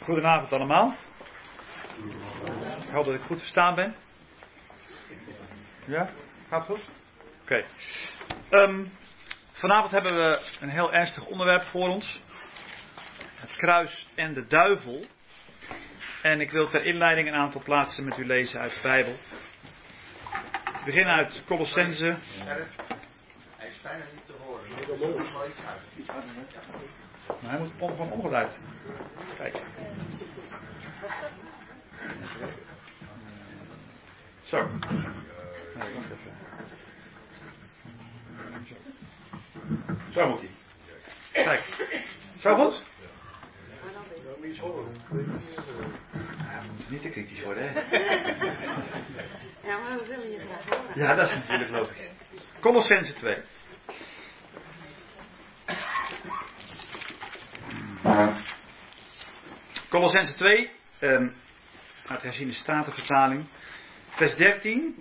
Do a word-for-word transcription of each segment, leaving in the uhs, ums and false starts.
Goedenavond allemaal. Ik hoop dat ik goed verstaan ben. Ja? Gaat goed? Oké. Okay. Um, vanavond hebben we een heel ernstig onderwerp voor ons. Het kruis en de duivel. En ik wil ter inleiding een aantal plaatsen met u lezen uit de Bijbel. We beginnen uit Colossense. Hij is bijna niet te horen. Nee, dat moet wel iets uit. Maar hij moet om, gewoon omgedraaid. Kijk. Zo. Nee, wacht even. Zo moet hij. Kijk. Zo goed? Ja, we moeten niet te kritisch worden, hè? Ja, maar dat wil je graag horen. Ja, dat is natuurlijk logisch. Colossense twee. Colossense twee, um, uit de herziene statenvertaling, vers dertien.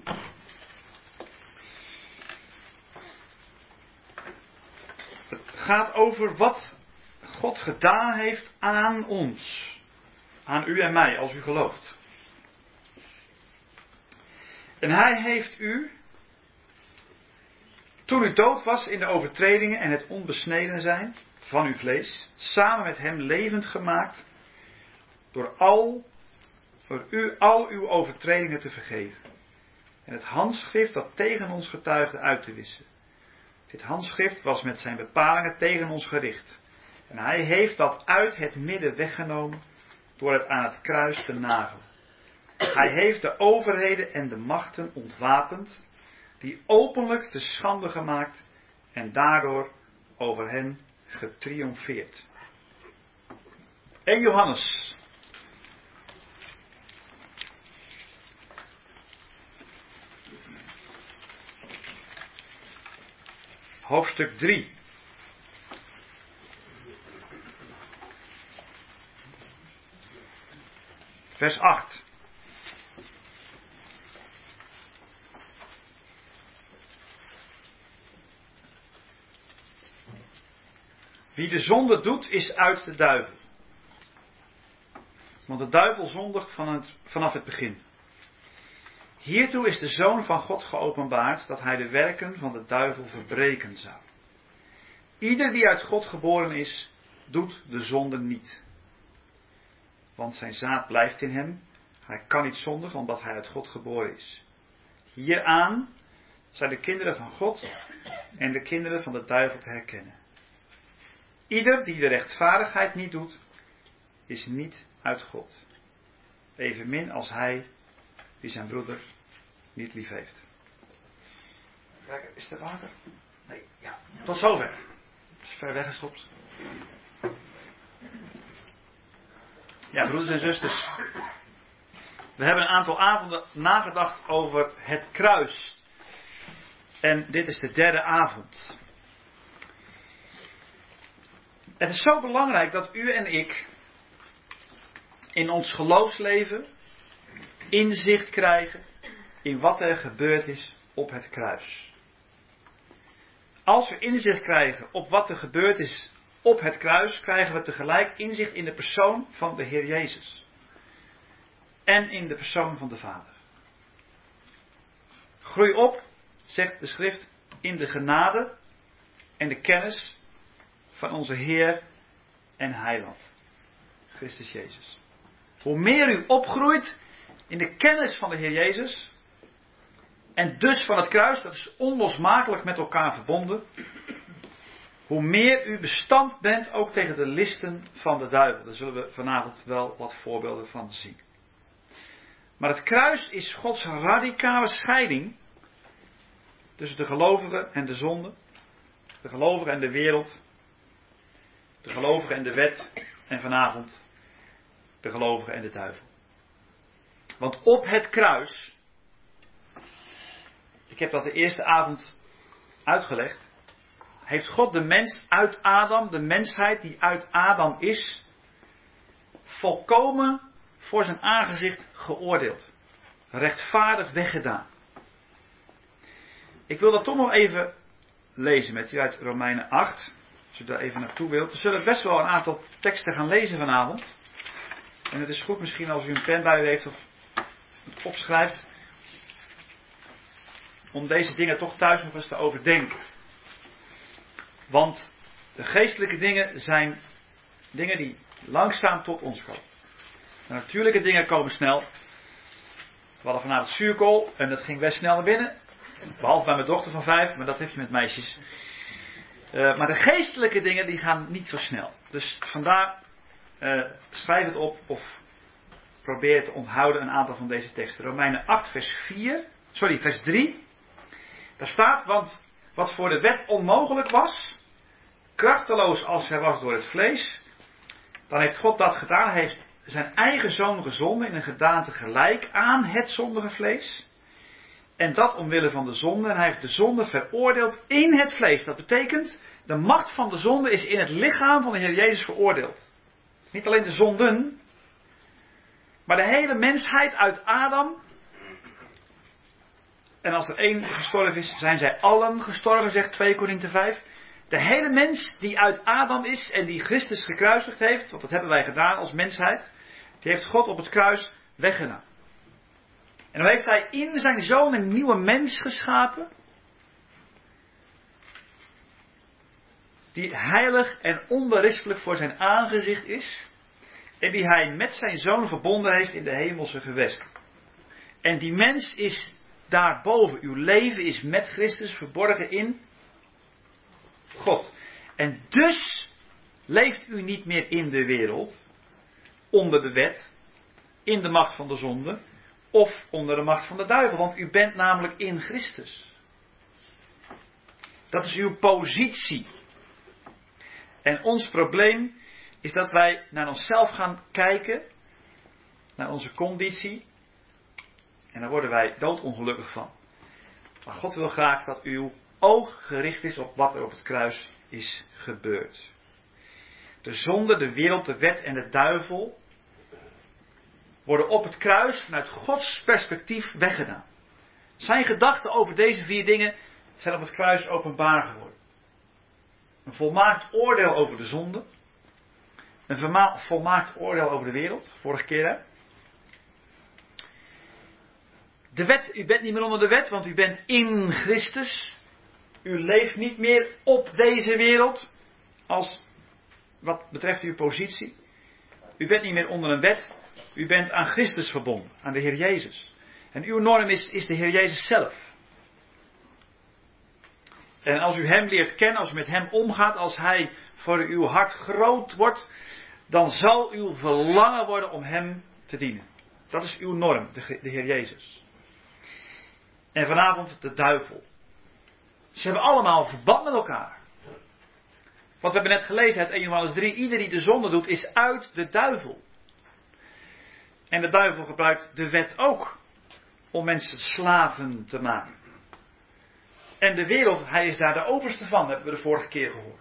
Het gaat over wat God gedaan heeft aan ons. Aan u en mij, als u gelooft. En hij heeft u, toen u dood was in de overtredingen en het onbesneden zijn van uw vlees, samen met hem levend gemaakt, door al, voor u al uw overtredingen te vergeven. En het handschrift dat tegen ons getuigde uit te wissen. Dit handschrift was met zijn bepalingen tegen ons gericht. En hij heeft dat uit het midden weggenomen door het aan het kruis te nagelen. Hij heeft de overheden en de machten ontwapend, die openlijk te schande gemaakt en daardoor over hen getriomfeerd. En Johannes. Hoofdstuk drie. Vers acht. Wie de zonde doet, is uit de duivel. Want de duivel zondigt van het, vanaf het begin. Hiertoe is de Zoon van God geopenbaard, dat hij de werken van de duivel verbreken zou. Ieder die uit God geboren is, doet de zonde niet. Want zijn zaad blijft in hem. Hij kan niet zondigen, omdat hij uit God geboren is. Hieraan zijn de kinderen van God en de kinderen van de duivel te herkennen. Ieder die de rechtvaardigheid niet doet, is niet uit God. Evenmin als hij die zijn broeder niet lief heeft. Kijk, is er water? Nee, ja. Tot zover. Het is ver weggestopt. Ja, broeders en zusters. We hebben een aantal avonden nagedacht over het kruis. En dit is de derde avond. Het is zo belangrijk dat u en ik in ons geloofsleven inzicht krijgen in wat er gebeurd is op het kruis. Als we inzicht krijgen op wat er gebeurd is op het kruis, krijgen we tegelijk inzicht in de persoon van de Heer Jezus. En in de persoon van de Vader. Groei op, zegt de schrift, in de genade en de kennis van onze Heer en Heiland, Christus Jezus. Hoe meer u opgroeit in de kennis van de Heer Jezus, en dus van het kruis, dat is onlosmakelijk met elkaar verbonden, hoe meer u bestand bent ook tegen de listen van de duivel. Daar zullen we vanavond wel wat voorbeelden van zien. Maar het kruis is Gods radicale scheiding tussen de gelovigen en de zonde, de gelovigen en de wereld, de gelovigen en de wet en vanavond de gelovigen en de duivel. Want op het kruis, ik heb dat de eerste avond uitgelegd, heeft God de mens uit Adam, de mensheid die uit Adam is, volkomen voor zijn aangezicht geoordeeld. Rechtvaardig weggedaan. Ik wil dat toch nog even lezen met u uit Romeinen acht. Als u daar even naartoe wilt. We zullen best wel een aantal teksten gaan lezen vanavond. En het is goed misschien als u een pen bij u heeft of het opschrijft. Om deze dingen toch thuis nog eens te overdenken. Want de geestelijke dingen zijn dingen die langzaam tot ons komen. De natuurlijke dingen komen snel. We hadden vanavond zuurkool en dat ging best snel naar binnen. Behalve bij mijn dochter van vijf, maar dat heb je met meisjes. Uh, maar de geestelijke dingen die gaan niet zo snel. Dus vandaar uh, schrijf het op of probeer te onthouden een aantal van deze teksten. Romeinen acht vers vier, sorry vers drie. Daar staat, want wat voor de wet onmogelijk was, krachteloos als hij was door het vlees, dan heeft God dat gedaan, hij heeft zijn eigen zoon gezonden in een gedaante gelijk aan het zondige vlees. En dat omwille van de zonde. En hij heeft de zonde veroordeeld in het vlees. Dat betekent, de macht van de zonde is in het lichaam van de Heer Jezus veroordeeld. Niet alleen de zonden, maar de hele mensheid uit Adam. En als er één gestorven is, zijn zij allen gestorven, zegt twee Korinthe vijf. De hele mens die uit Adam is en die Christus gekruisigd heeft, want dat hebben wij gedaan als mensheid, die heeft God op het kruis weggedaan. En dan heeft hij in zijn zoon een nieuwe mens geschapen, die heilig en onberispelijk voor zijn aangezicht is, en die hij met zijn zoon verbonden heeft in de hemelse gewesten. En die mens is daarboven. Uw leven is met Christus verborgen in God. En dus leeft u niet meer in de wereld, onder de wet, in de macht van de zonde, of onder de macht van de duivel. Want u bent namelijk in Christus. Dat is uw positie. En ons probleem is dat wij naar onszelf gaan kijken, naar onze conditie. En daar worden wij doodongelukkig van. Maar God wil graag dat uw oog gericht is op wat er op het kruis is gebeurd. De zonde, de wereld, de wet en de duivel worden op het kruis vanuit Gods perspectief weggedaan. Zijn gedachten over deze vier dingen zijn op het kruis openbaar geworden. Een volmaakt oordeel over de zonde. Een verma- volmaakt oordeel over de wereld. Vorige keer hè. De wet, u bent niet meer onder de wet, want u bent in Christus. U leeft niet meer op deze wereld, als wat betreft uw positie. U bent niet meer onder een wet, u bent aan Christus verbonden, aan de Heer Jezus. En uw norm is, is de Heer Jezus zelf. En als u Hem leert kennen, als u met Hem omgaat, als Hij voor uw hart groot wordt, dan zal uw verlangen worden om Hem te dienen. Dat is uw norm, de, de Heer Jezus. En vanavond de duivel. Ze hebben allemaal verband met elkaar. Wat we hebben net gelezen uit Eerste Johannes drie. Ieder die de zonde doet is uit de duivel. En de duivel gebruikt de wet ook. Om mensen slaven te maken. En de wereld, hij is daar de overste van. Dat hebben we de vorige keer gehoord.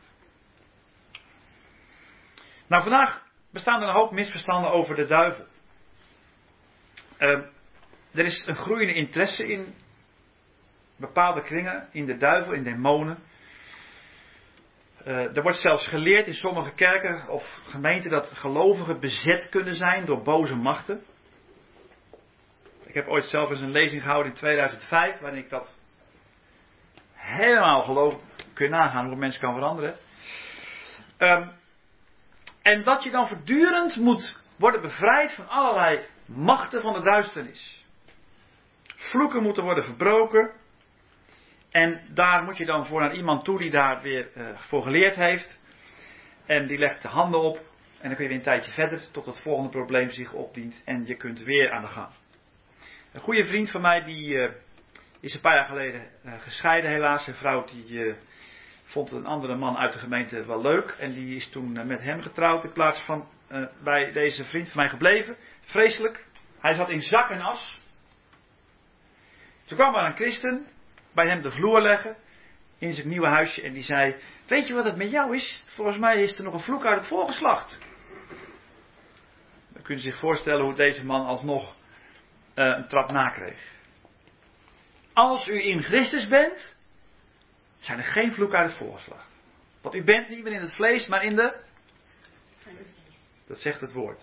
Nou, vandaag bestaan er een hoop misverstanden over de duivel. Uh, er is een groeiende interesse in bepaalde kringen, in de duivel, in demonen. Uh, er wordt zelfs geleerd in sommige kerken of gemeenten dat gelovigen bezet kunnen zijn door boze machten. Ik heb ooit zelf eens een lezing gehouden in tweeduizend vijf, waarin ik dat helemaal geloof. Kun je nagaan hoe een mens kan veranderen. Um, en dat je dan voortdurend moet worden bevrijd van allerlei machten van de duisternis. Vloeken moeten worden verbroken. En daar moet je dan voor naar iemand toe die daar weer uh, voor geleerd heeft. En die legt de handen op. En dan kun je weer een tijdje verder tot het volgende probleem zich opdient. En je kunt weer aan de gang. Een goede vriend van mij die uh, is een paar jaar geleden uh, gescheiden helaas. Zijn vrouw die uh, vond een andere man uit de gemeente wel leuk. En die is toen uh, met hem getrouwd in plaats van uh, bij deze vriend van mij gebleven. Vreselijk. Hij zat in zak en as. Toen kwam er een christen bij hem de vloer leggen in zijn nieuwe huisje en die zei: weet je wat het met jou is? Volgens mij is er nog een vloek uit het voorgeslacht. Dan kun je zich voorstellen hoe deze man alsnog uh, een trap nakreeg. Als u in Christus bent, zijn er geen vloeken uit het voorgeslacht. Want u bent niet meer in het vlees, maar in de... Dat zegt het woord.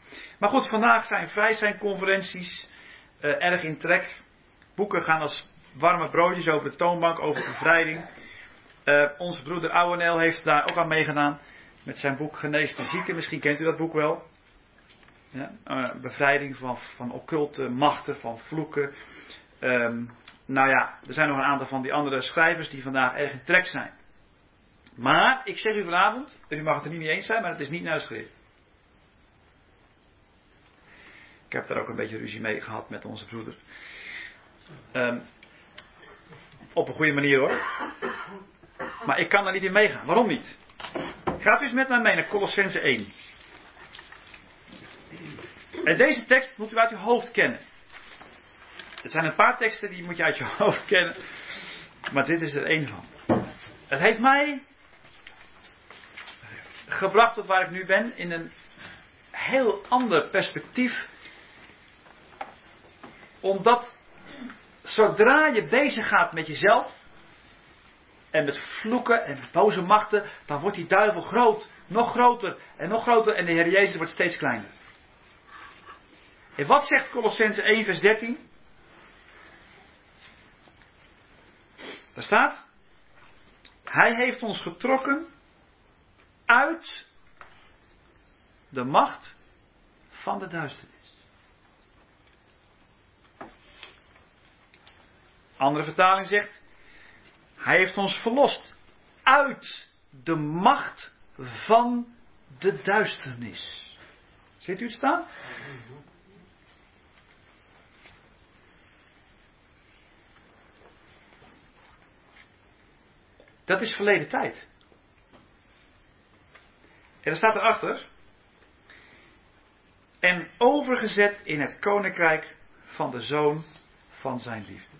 Maar goed, vandaag zijn vrij zijn conferenties uh, erg in trek. Boeken gaan als warme broodjes over de toonbank, over bevrijding. Uh, onze broeder Ouweneel heeft daar ook aan meegedaan. Met zijn boek Genees de Zieken. Misschien kent u dat boek wel. Ja, uh, bevrijding van, van occulte machten, van vloeken. Um, nou ja, er zijn nog een aantal van die andere schrijvers die vandaag erg in trek zijn. Maar, ik zeg u vanavond, en u mag het er niet mee eens zijn, maar het is niet naar de schrift. Ik heb daar ook een beetje ruzie mee gehad met onze broeder. Um, op een goede manier hoor. Maar ik kan daar niet in meegaan. Waarom niet? Gaat u eens met mij mee naar Colossenzen één. En deze tekst moet u uit uw hoofd kennen. Er zijn een paar teksten die moet je uit je hoofd kennen. Maar dit is er één van. Het heeft mij gebracht tot waar ik nu ben in een heel ander perspectief. Omdat zodra je bezig gaat met jezelf en met vloeken en met boze machten, dan wordt die duivel groot, nog groter en nog groter en de Heer Jezus wordt steeds kleiner. En wat zegt Colossenzen één vers dertien? Daar staat: Hij heeft ons getrokken uit de macht van de duisternis. Andere vertaling zegt: Hij heeft ons verlost uit de macht van de duisternis. Ziet u het staan? Dat is verleden tijd. En er staat erachter: En overgezet in het koninkrijk van de Zoon van zijn liefde.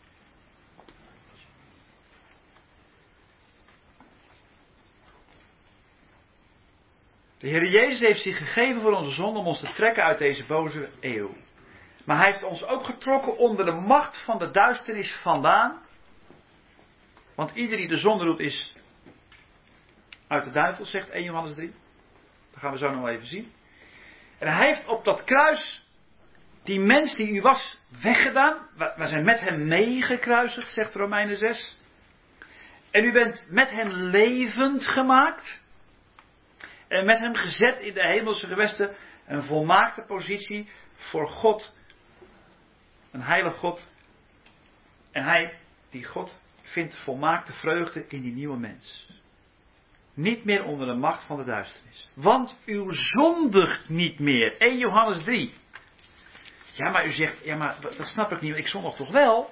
De Heer Jezus heeft zich gegeven voor onze zonde om ons te trekken uit deze boze eeuw. Maar hij heeft ons ook getrokken onder de macht van de duisternis vandaan. Want ieder die de zonde doet is uit de duivel, zegt eerste Johannes drie. Dat gaan we zo nog even zien. En hij heeft op dat kruis die mens die u was weggedaan. We zijn met hem meegekruisigd, zegt Romeinen zes. En u bent met hem levend gemaakt. En met hem gezet in de hemelse gewesten. Een volmaakte positie voor God. Een heilig God. En hij, die God, vindt volmaakte vreugde in die nieuwe mens. Niet meer onder de macht van de duisternis. Want u zondigt niet meer. eerste Johannes drie. Ja, maar u zegt, ja, maar dat snap ik niet. Ik zondig toch wel?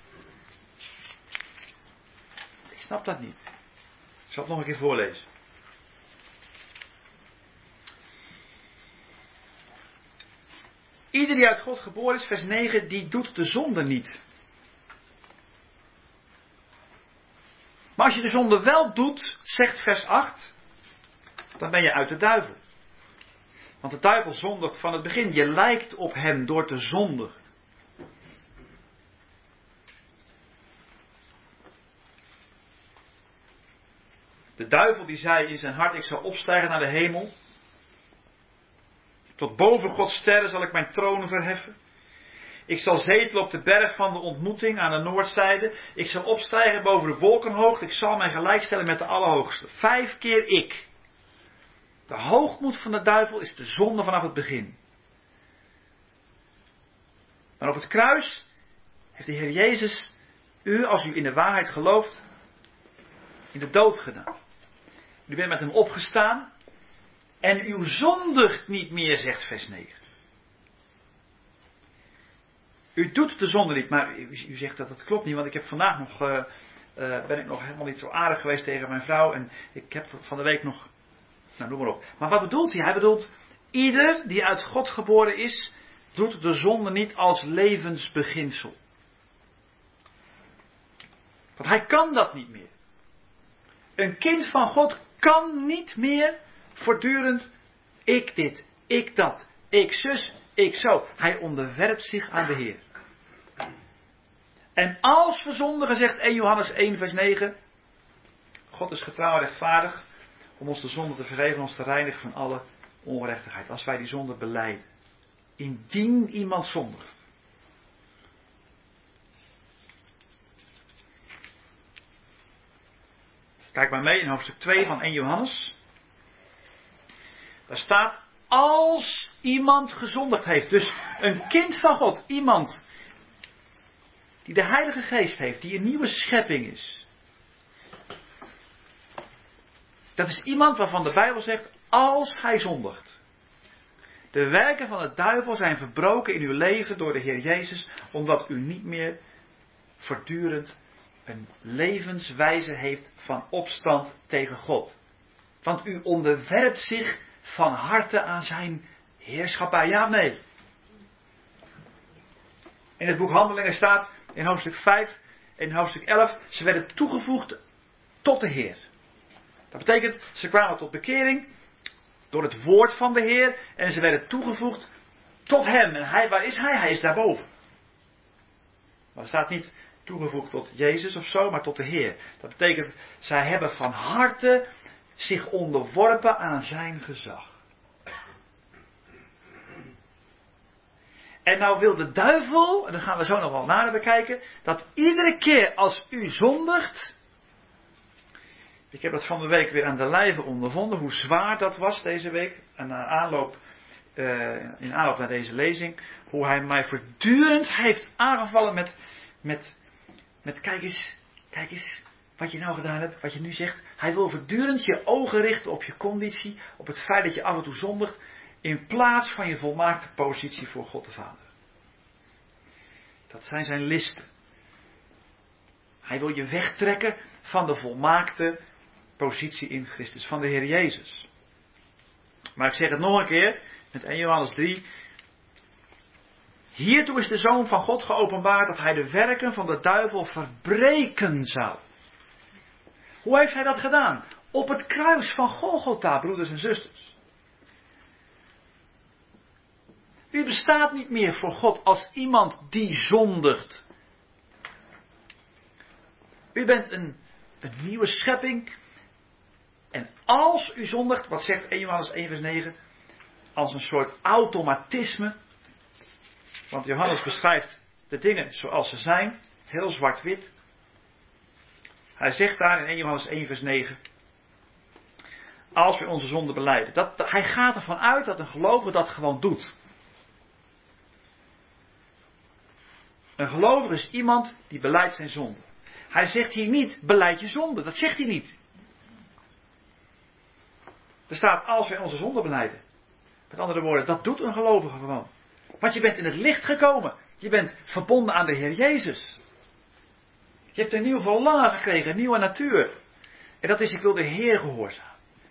Ik snap dat niet. Ik zal het nog een keer voorlezen. Ieder die uit God geboren is, vers negen, die doet de zonde niet. Maar als je de zonde wel doet, zegt vers acht, dan ben je uit de duivel. Want de duivel zondigt van het begin. Je lijkt op hem door te zondigen. De duivel die zei in zijn hart, ik zal opstijgen naar de hemel. Tot boven Gods sterren zal ik mijn troon verheffen. Ik zal zetelen op de berg van de ontmoeting aan de noordzijde. Ik zal opstijgen boven de wolkenhoogte. Ik zal mij gelijkstellen met de Allerhoogste. Vijf keer ik. De hoogmoed van de duivel is de zonde vanaf het begin. Maar op het kruis heeft de Heer Jezus u, als u in de waarheid gelooft, in de dood gedaan. U bent met hem opgestaan. En u zondigt niet meer, zegt vers negen. U doet de zonde niet, maar u, u zegt dat dat klopt niet, want ik heb vandaag nog, uh, uh, ben ik nog helemaal niet zo aardig geweest tegen mijn vrouw en ik heb van de week nog, nou noem maar op. Maar wat bedoelt hij? Hij bedoelt, ieder die uit God geboren is, doet de zonde niet als levensbeginsel. Want hij kan dat niet meer. Een kind van God kan niet meer voortdurend ik dit, ik dat, ik zus, ik zo. Hij onderwerpt zich aan de Heer. En als we zondigen, zegt eerste Johannes één vers negen. God is getrouw en rechtvaardig om ons de zonde te vergeven en ons te reinigen van alle ongerechtigheid. Als wij die zonde belijden. Indien iemand zondigt. Kijk maar mee in hoofdstuk twee van eerste Johannes. Daar staat, als iemand gezondigd heeft. Dus een kind van God. Iemand die de Heilige Geest heeft. Die een nieuwe schepping is. Dat is iemand waarvan de Bijbel zegt, als hij zondigt. De werken van de duivel zijn verbroken in uw leven door de Heer Jezus. Omdat u niet meer voortdurend een levenswijze heeft van opstand tegen God. Want u onderwerpt zich van harte aan zijn heerschappij. Ja of nee? In het boek Handelingen staat in hoofdstuk vijf en in hoofdstuk elf. Ze werden toegevoegd tot de Heer. Dat betekent, ze kwamen tot bekering door het woord van de Heer. En ze werden toegevoegd tot hem. En hij, waar is hij? Hij is daarboven. Maar er staat niet toegevoegd tot Jezus of zo, maar tot de Heer. Dat betekent, zij hebben van harte zich onderworpen aan zijn gezag. En nou wil de duivel, en dat gaan we zo nog wel nader bekijken, dat iedere keer als u zondigt. Ik heb dat van de week weer aan de lijve ondervonden, hoe zwaar dat was deze week. En na aanloop, uh, in aanloop naar deze lezing, hoe hij mij voortdurend heeft aangevallen met, met, met kijk eens, kijk eens wat je nou gedaan hebt, wat je nu zegt. Hij wil voortdurend je ogen richten op je conditie, op het feit dat je af en toe zondigt, in plaats van je volmaakte positie voor God de Vader. Dat zijn zijn listen. Hij wil je wegtrekken van de volmaakte positie in Christus, van de Heer Jezus. Maar ik zeg het nog een keer, met eerste Johannes drie. Hiertoe is de Zoon van God geopenbaard dat hij de werken van de duivel verbreken zou. Hoe heeft hij dat gedaan? Op het kruis van Golgotha, broeders en zusters. U bestaat niet meer voor God als iemand die zondigt. U bent een, een nieuwe schepping. En als u zondigt, wat zegt eerste Johannes één vers negen, als een soort automatisme. Want Johannes beschrijft de dingen zoals ze zijn, heel zwart-wit. Hij zegt daar in eerste Johannes één vers negen, als we onze zonde belijden. Dat, dat, hij gaat ervan uit dat een gelovige dat gewoon doet. Een gelovige is iemand die belijdt zijn zonde. Hij zegt hier niet, belijd je zonde. Dat zegt hij niet. Er staat, als wij onze zonde belijden. Met andere woorden, dat doet een gelovige gewoon. Want je bent in het licht gekomen. Je bent verbonden aan de Heer Jezus. Je hebt een nieuw verlangen gekregen, een nieuwe natuur. En dat is, ik wil de Heer gehoorzamen.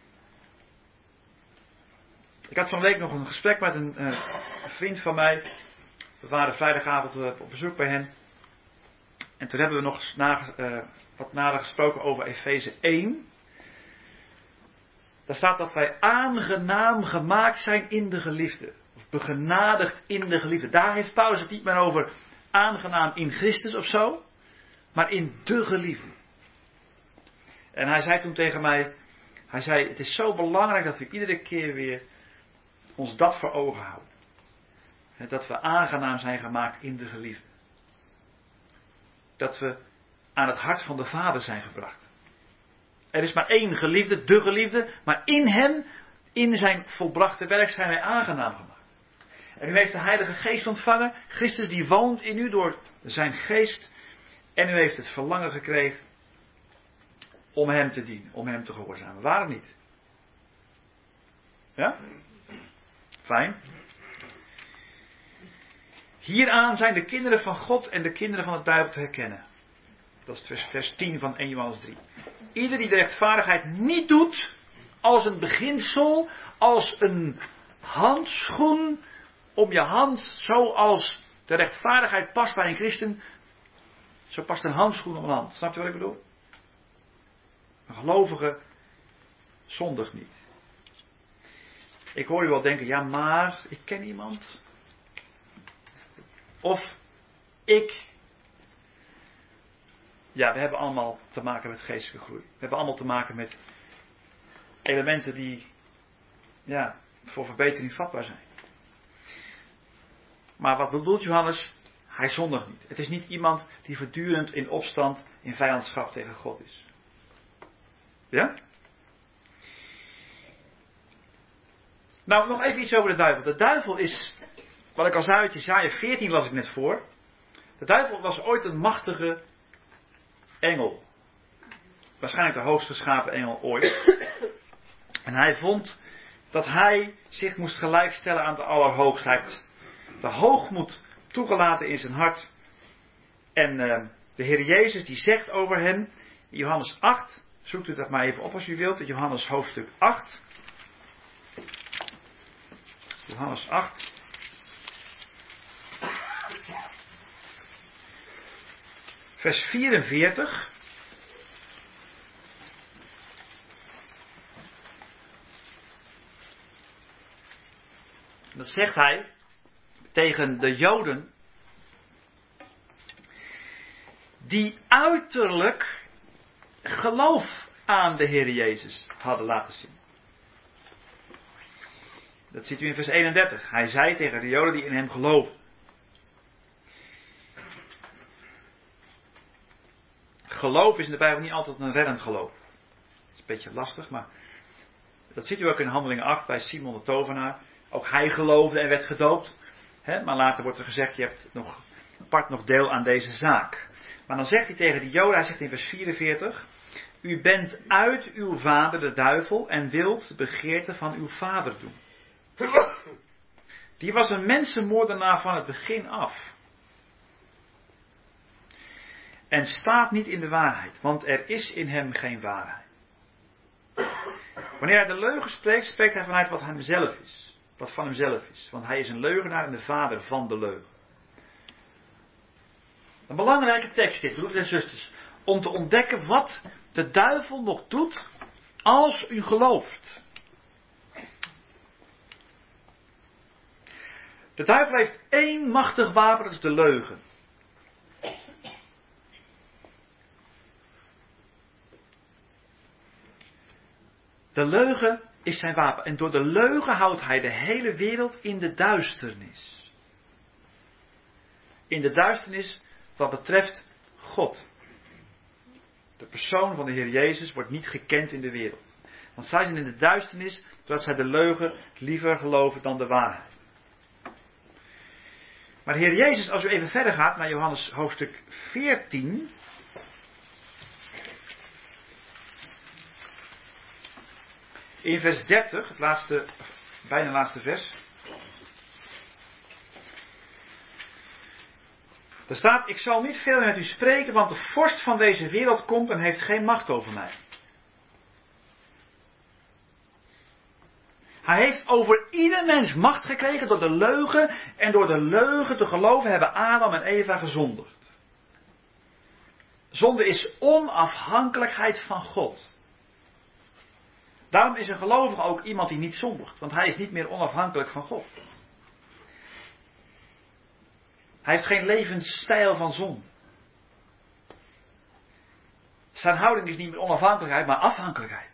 Ik had van de week nog een gesprek met een, uh, een vriend van mij. We waren vrijdagavond uh, op bezoek bij hen. En toen hebben we nog eens na, uh, wat nader gesproken over Efeze één. Daar staat dat wij aangenaam gemaakt zijn in de geliefde. Of begenadigd in de geliefde. Daar heeft Paulus het niet meer over aangenaam in Christus of zo. Maar in de geliefde. En hij zei toen tegen mij. Hij zei, het is zo belangrijk dat we iedere keer weer ons dat voor ogen houden. Dat we aangenaam zijn gemaakt in de geliefde. Dat we aan het hart van de Vader zijn gebracht. Er is maar één geliefde, de geliefde. Maar in hem, in zijn volbrachte werk zijn wij aangenaam gemaakt. En u heeft de Heilige Geest ontvangen. Christus die woont in u door zijn geest. En u heeft het verlangen gekregen om hem te dienen. Om hem te gehoorzamen. Waarom niet? Ja? Fijn. Hieraan zijn de kinderen van God en de kinderen van het duivel te herkennen. Dat is vers, vers tien van eerste Johannes drie. Ieder die de rechtvaardigheid niet doet, als een beginsel, als een handschoen om je hand, zoals de rechtvaardigheid past bij een christen, zo past een handschoen om een hand. Snap je wat ik bedoel? Een gelovige zondigt niet. Ik hoor u wel denken, ja maar, ik ken iemand. Of ik. Ja, we hebben allemaal te maken met geestelijke groei. We hebben allemaal te maken met elementen die, ja, voor verbetering vatbaar zijn. Maar wat bedoelt Johannes? Hij zondigt niet. Het is niet iemand die voortdurend in opstand, in vijandschap tegen God is. Ja? Nou, nog even iets over de duivel. De duivel is, wat ik al zei uit Jesaja veertien las ik net voor. De duivel was ooit een machtige engel. Waarschijnlijk de hoogst geschapen engel ooit. En hij vond dat hij zich moest gelijkstellen aan de Allerhoogste. Hij heeft de hoogmoed toegelaten in zijn hart. En uh, de Heer Jezus die zegt over hem, in Johannes acht, zoekt u dat maar even op als u wilt, in Johannes hoofdstuk acht. Johannes acht. Vers vierenveertig. Dat zegt hij tegen de Joden die uiterlijk geloof aan de Heer Jezus hadden laten zien. Dat ziet u in vers eenendertig. Hij zei tegen de Joden die in hem geloofden. Geloof is in de Bijbel niet altijd een reddend geloof. Dat is een beetje lastig, maar dat ziet u ook in Handelingen acht bij Simon de tovenaar. Ook hij geloofde en werd gedoopt. He, maar later wordt er gezegd, je hebt nog apart nog deel aan deze zaak. Maar dan zegt hij tegen die Joden, hij zegt in vers vierenveertig. U bent uit uw vader de duivel en wilt de begeerte van uw vader doen. Die was een mensenmoordenaar van het begin af. En staat niet in de waarheid, want er is in hem geen waarheid. Wanneer hij de leugen spreekt, spreekt hij vanuit wat hemzelf is. Wat van hemzelf is. Want hij is een leugenaar en de vader van de leugen. Een belangrijke tekst dit, broeders en zusters. Om te ontdekken wat de duivel nog doet als u gelooft. De duivel heeft één machtig wapen, dat is de leugen. De leugen is zijn wapen. En door de leugen houdt hij de hele wereld in de duisternis. In de duisternis wat betreft God. De persoon van de Heer Jezus wordt niet gekend in de wereld. Want zij zijn in de duisternis, doordat zij de leugen liever geloven dan de waarheid. Maar de Heer Jezus, als u even verder gaat naar Johannes hoofdstuk veertien. In vers dertig, het laatste, bijna laatste vers. Er staat, ik zal niet veel met u spreken, want de vorst van deze wereld komt en heeft geen macht over mij. Hij heeft over ieder mens macht gekregen door de leugen. En door de leugen te geloven hebben Adam en Eva gezondigd. Zonde is onafhankelijkheid van God. Daarom is een gelovige ook iemand die niet zondigt. Want hij is niet meer onafhankelijk van God. Hij heeft geen levensstijl van zonde. Zijn houding is niet meer onafhankelijkheid, maar afhankelijkheid.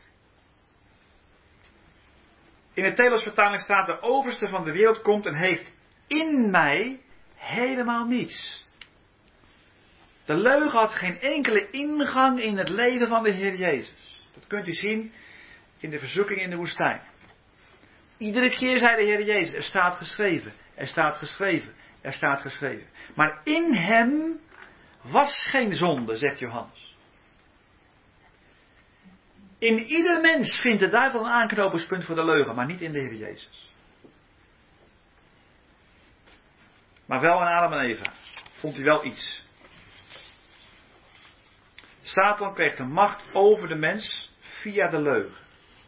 In de Telos-vertaling staat, de overste van de wereld komt en heeft in mij helemaal niets. De leugen had geen enkele ingang in het leven van de Heer Jezus. Dat kunt u zien in de verzoeking in de woestijn. Iedere keer zei de Heer Jezus, er staat geschreven, er staat geschreven, er staat geschreven. Maar in hem was geen zonde, zegt Johannes. In ieder mens vindt de duivel een aanknopingspunt voor de leugen, maar niet in de Heer Jezus. Maar wel in Adam en Eva vond hij wel iets. Satan kreeg de macht over de mens via de leugen.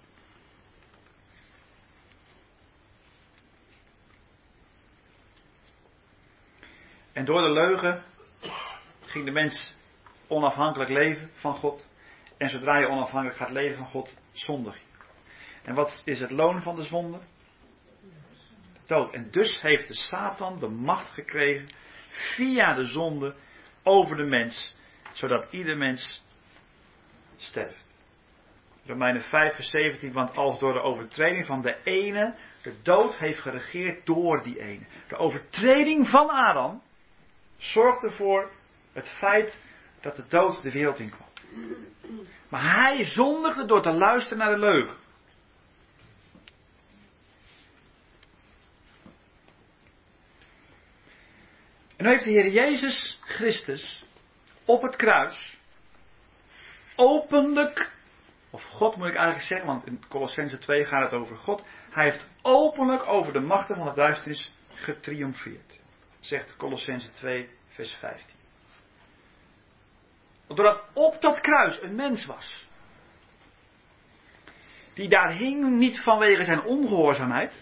En door de leugen ging de mens onafhankelijk leven van God. En zodra je onafhankelijk gaat leven van God, zondig je. En wat is het loon van de zonde? De dood. En dus heeft de Satan de macht gekregen via de zonde over de mens, zodat ieder mens sterft. Romeinen vijf vers zeventien, want als door de overtreding van de ene de dood heeft geregeerd door die ene. De overtreding van Adam zorgde voor het feit dat de dood de wereld in kwam. Maar hij zondigde door te luisteren naar de leugen. En nu heeft de Heer Jezus Christus op het kruis openlijk, of God moet ik eigenlijk zeggen, want in Colossenzen twee gaat het over God. Hij heeft openlijk over de machten van de duisternis getriomfeerd. Zegt Colossenzen twee vers vijftien. Doordat op dat kruis een mens was. Die daar hing niet vanwege zijn ongehoorzaamheid.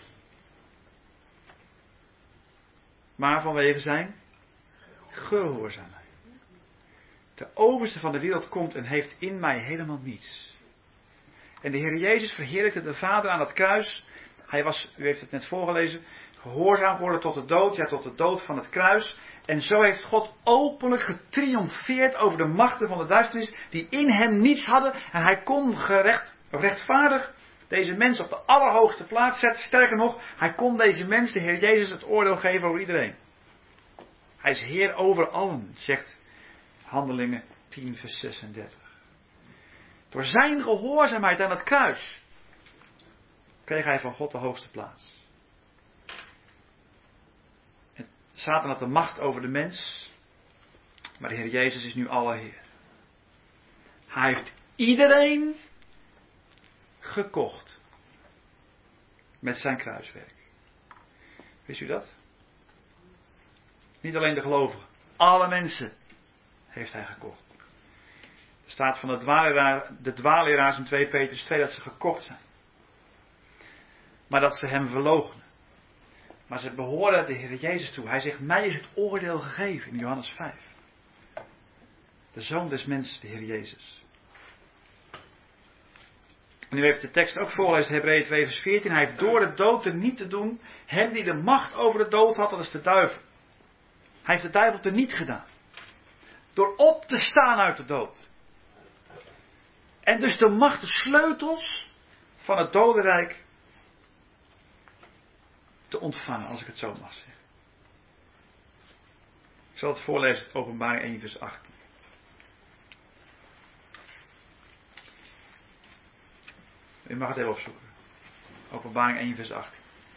Maar vanwege zijn gehoorzaamheid. De overste van de wereld komt en heeft in mij helemaal niets. En de Heer Jezus verheerlijkte de Vader aan het kruis. Hij was, u heeft het net voorgelezen, gehoorzaam geworden tot de dood. Ja, tot de dood van het kruis. En zo heeft God openlijk getriomfeerd over de machten van de duisternis die in hem niets hadden. En hij kon gerecht, rechtvaardig deze mens op de allerhoogste plaats zetten. Sterker nog, hij kon deze mens, de Heer Jezus, het oordeel geven over iedereen. Hij is Heer over allen, zegt Handelingen tien vers zesendertig. Door zijn gehoorzaamheid aan het kruis kreeg hij van God de hoogste plaats. En Satan had de macht over de mens, maar de Heer Jezus is nu alle Heer. Hij heeft iedereen gekocht met zijn kruiswerk. Wist u dat? Niet alleen de gelovigen, alle mensen heeft hij gekocht. Er staat van de, dwaaleraar, de dwaalleraars in twee Petrus twee dat ze gekocht zijn. Maar dat ze hem verloochenen. Maar ze behoren de Heer Jezus toe. Hij zegt, mij is het oordeel gegeven in Johannes vijf. De Zoon des Mensen, de Heer Jezus. En u heeft de tekst ook voorgelezen, Hebreeën twee vers veertien. Hij heeft door de dood er niet te doen, hem die de macht over de dood had, dat is de duivel. Hij heeft de duivel er niet gedaan. Door op te staan uit de dood. En dus de macht, de sleutels van het dodenrijk te ontvangen, als ik het zo mag zeggen. Ik zal het voorlezen, Openbaring één vers achttien. U mag het even opzoeken. Openbaring één vers achttien.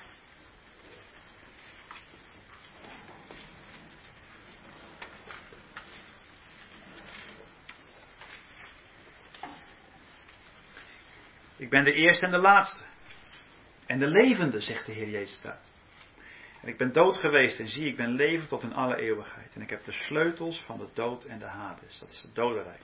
Ik ben de eerste en de laatste. En de levende, zegt de Heer Jezus daar. En ik ben dood geweest en zie, ik ben levend tot in alle eeuwigheid. En ik heb de sleutels van de dood en de Hades. Dat is het dodenrijk.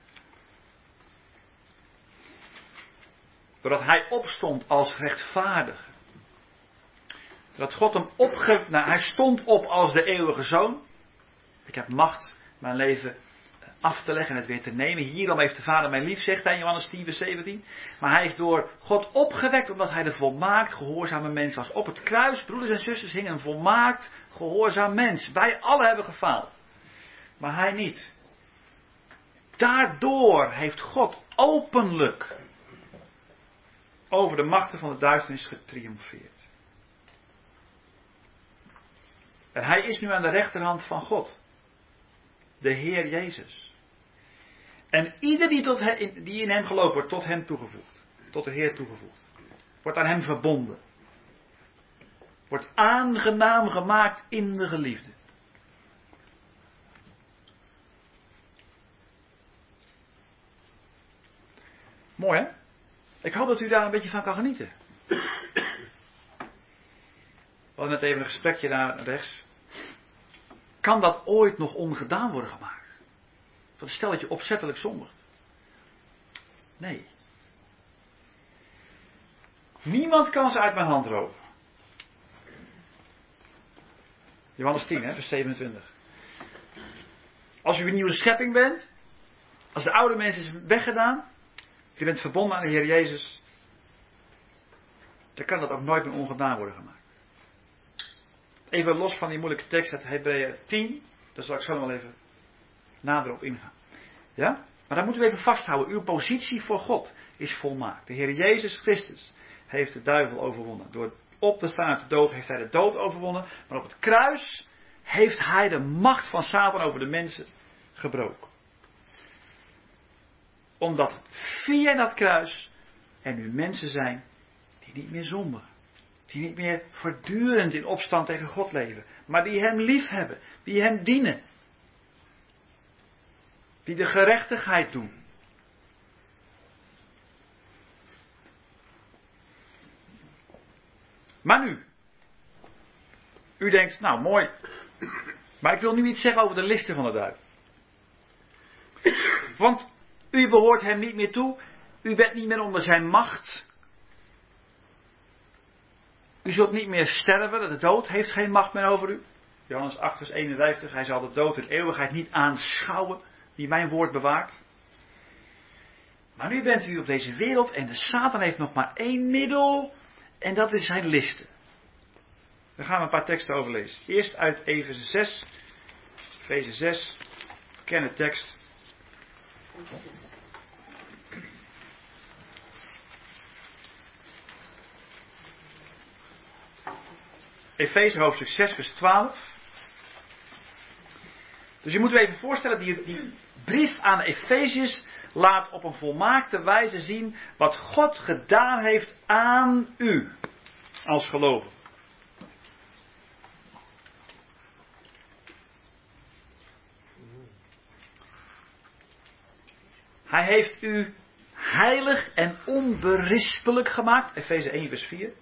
Doordat hij opstond als rechtvaardige. Doordat God hem opge... Nou, hij stond op als de eeuwige zoon. Ik heb macht mijn leven af te leggen en het weer te nemen. Hierom heeft de Vader mij lief, zegt hij in Johannes tien vers zeventien. Maar hij is door God opgewekt omdat hij de volmaakt gehoorzame mens was. Op het kruis, broeders en zusters, hing een volmaakt gehoorzaam mens. Wij alle hebben gefaald. Maar hij niet. Daardoor heeft God openlijk over de machten van de duisternis getriomfeerd. En hij is nu aan de rechterhand van God. De Heer Jezus. En ieder die, tot he, die in hem gelooft, wordt tot hem toegevoegd. Tot de Heer toegevoegd. Wordt aan hem verbonden. Wordt aangenaam gemaakt in de geliefde. Mooi hè? Ik hoop dat u daar een beetje van kan genieten. We hadden net even een gesprekje daar rechts. Kan dat ooit nog ongedaan worden gemaakt? Van een stelletje opzettelijk zondigt. Nee. Niemand kan ze uit mijn hand roven. Johannes tien, hè, vers zevenentwintig. Als u een nieuwe schepping bent, als de oude mens is weggedaan, je bent verbonden aan de Heer Jezus, dan kan dat ook nooit meer ongedaan worden gemaakt. Even los van die moeilijke tekst uit Hebreeën tien, daar zal ik zo nog wel even nader op ingaan. Ja? Maar dan moeten we even vasthouden. Uw positie voor God is volmaakt. De Heer Jezus Christus heeft de duivel overwonnen. Door op te staan uit de dood heeft hij de dood overwonnen. Maar op het kruis heeft hij de macht van Satan over de mensen gebroken. Omdat via dat kruis er nu mensen zijn die niet meer zondigen. Die niet meer voortdurend in opstand tegen God leven. Maar die hem lief hebben. Die hem dienen. Die de gerechtigheid doen. Maar nu. U denkt, nou mooi. Maar ik wil nu iets zeggen over de listen van de duivel. Want u behoort hem niet meer toe. U bent niet meer onder zijn macht. U zult niet meer sterven. De dood heeft geen macht meer over u. Johannes acht vers eenenvijftig. Hij zal de dood in eeuwigheid niet aanschouwen. Die mijn woord bewaart. Maar nu bent u op deze wereld. En de Satan heeft nog maar één middel. En dat is zijn listen. Daar gaan we een paar teksten over lezen. Eerst uit Efeze zes. Efeze zes. Bekende tekst. Efeze hoofdstuk zes vers twaalf. Dus je moet je even voorstellen, die, die brief aan de Efeziërs laat op een volmaakte wijze zien wat God gedaan heeft aan u als gelovige. Hij heeft u heilig en onberispelijk gemaakt. Efeze één vers vier.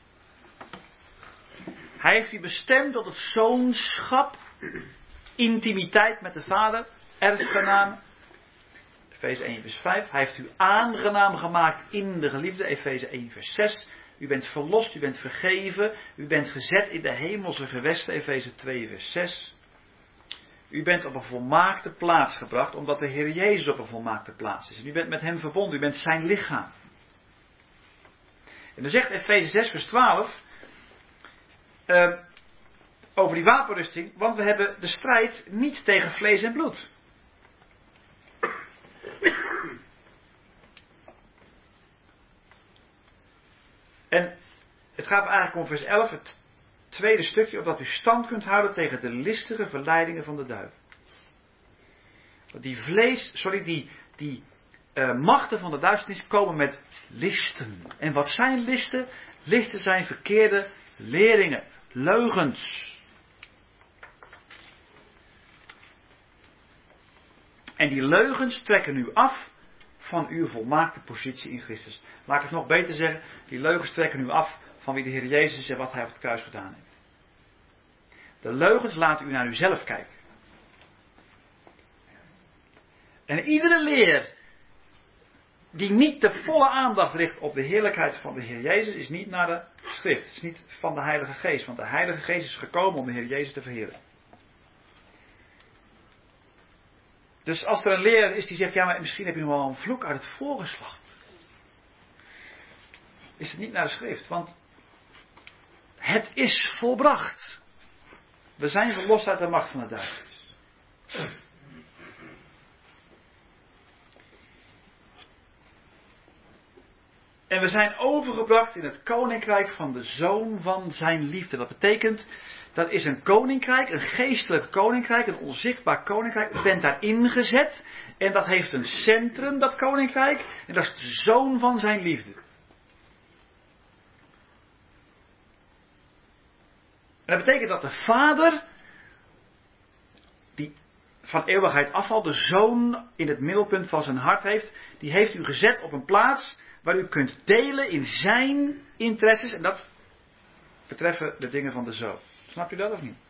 Hij heeft u bestemd tot het zoonschap. Intimiteit met de Vader. Erfgename. Efeze één vers vijf. Hij heeft u aangenaam gemaakt in de geliefde. Efeze één vers zes. U bent verlost, u bent vergeven. U bent gezet in de hemelse gewesten. Efeze twee vers zes. U bent op een volmaakte plaats gebracht, omdat de Heer Jezus op een volmaakte plaats is. En u bent met hem verbonden, u bent zijn lichaam. En dan zegt Efeze zes vers twaalf, uh, over die wapenrusting, want we hebben de strijd niet tegen vlees en bloed. En het gaat eigenlijk om vers elf, het tweede stukje, opdat u stand kunt houden tegen de listige verleidingen van de duivel. Die vlees, sorry, die, die uh, machten van de duisternis komen met listen. En wat zijn listen? Listen zijn verkeerde leringen, leugens. En die leugens trekken u af van uw volmaakte positie in Christus. Laat ik het nog beter zeggen, die leugens trekken u af van wie de Heer Jezus is en wat hij op het kruis gedaan heeft. De leugens laten u naar uzelf kijken. En iedere leer die niet de volle aandacht richt op de heerlijkheid van de Heer Jezus is niet naar de schrift. Het is niet van de Heilige Geest. Want de Heilige Geest is gekomen om de Heer Jezus te verheerlijken. Dus als er een leer is die zegt, ja maar misschien heb je nog wel een vloek uit het voorgeslacht. Is het niet naar de schrift. Want het is volbracht. We zijn verlost uit de macht van de duisternis. En we zijn overgebracht in het koninkrijk van de Zoon van zijn liefde. Dat betekent, dat is een koninkrijk, een geestelijk koninkrijk, een onzichtbaar koninkrijk. U bent daar ingezet en dat heeft een centrum, dat koninkrijk. En dat is de Zoon van zijn liefde. En dat betekent dat de Vader, die van eeuwigheid afvalt, de Zoon in het middelpunt van zijn hart heeft, die heeft u gezet op een plaats waar u kunt delen in zijn interesses. En dat betreffen de dingen van de Zoon. Snapt u dat of niet?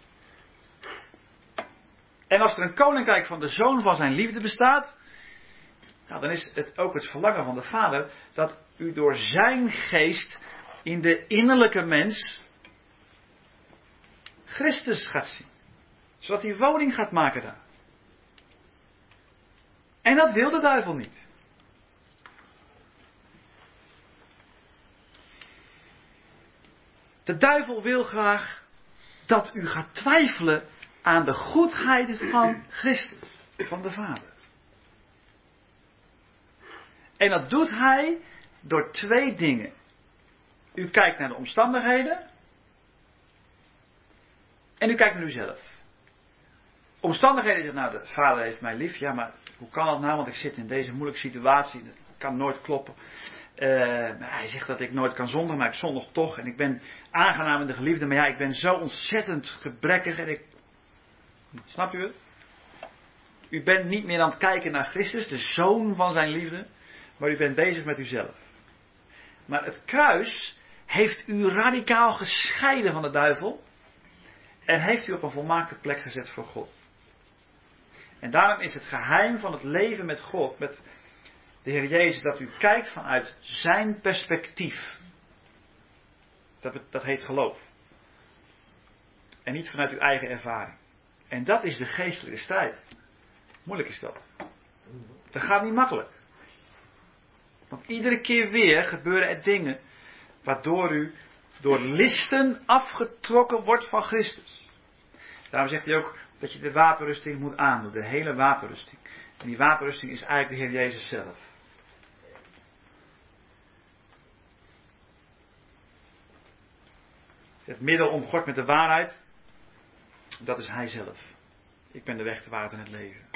En als er een koninkrijk van de Zoon van zijn liefde bestaat, nou, dan is het ook het verlangen van de Vader dat u door zijn geest in de innerlijke mens Christus gaat zien. Zodat hij woning gaat maken daar. En dat wil de duivel niet. De duivel wil graag dat u gaat twijfelen aan de goedheid van Christus, van de Vader. En dat doet hij door twee dingen. U kijkt naar de omstandigheden. En u kijkt naar uzelf. Omstandigheden zeggen, nou, de vader heeft mij lief. Ja, maar hoe kan dat nou? Want ik zit in deze moeilijke situatie. Dat kan nooit kloppen. Uh, hij zegt dat ik nooit kan zondigen, maar ik zondig toch. En ik ben aangenaam in de geliefde. Maar ja, ik ben zo ontzettend gebrekkig. En ik... Snap u het? U bent niet meer aan het kijken naar Christus, de zoon van zijn liefde. Maar u bent bezig met uzelf. Maar het kruis heeft u radicaal gescheiden van de duivel. En heeft u op een volmaakte plek gezet voor God. En daarom is het geheim van het leven met God, met de Heer Jezus, dat u kijkt vanuit zijn perspectief. Dat, dat heet geloof. En niet vanuit uw eigen ervaring. En dat is de geestelijke strijd. Moeilijk is dat. Dat gaat niet makkelijk. Want iedere keer weer gebeuren er dingen waardoor u door listen afgetrokken wordt van Christus. Daarom zegt hij ook dat je de wapenrusting moet aandoen. De hele wapenrusting. En die wapenrusting is eigenlijk de Heer Jezus zelf. Het middel omgord met de waarheid. Dat is Hij zelf. Ik ben de weg, de waarheid en het leven.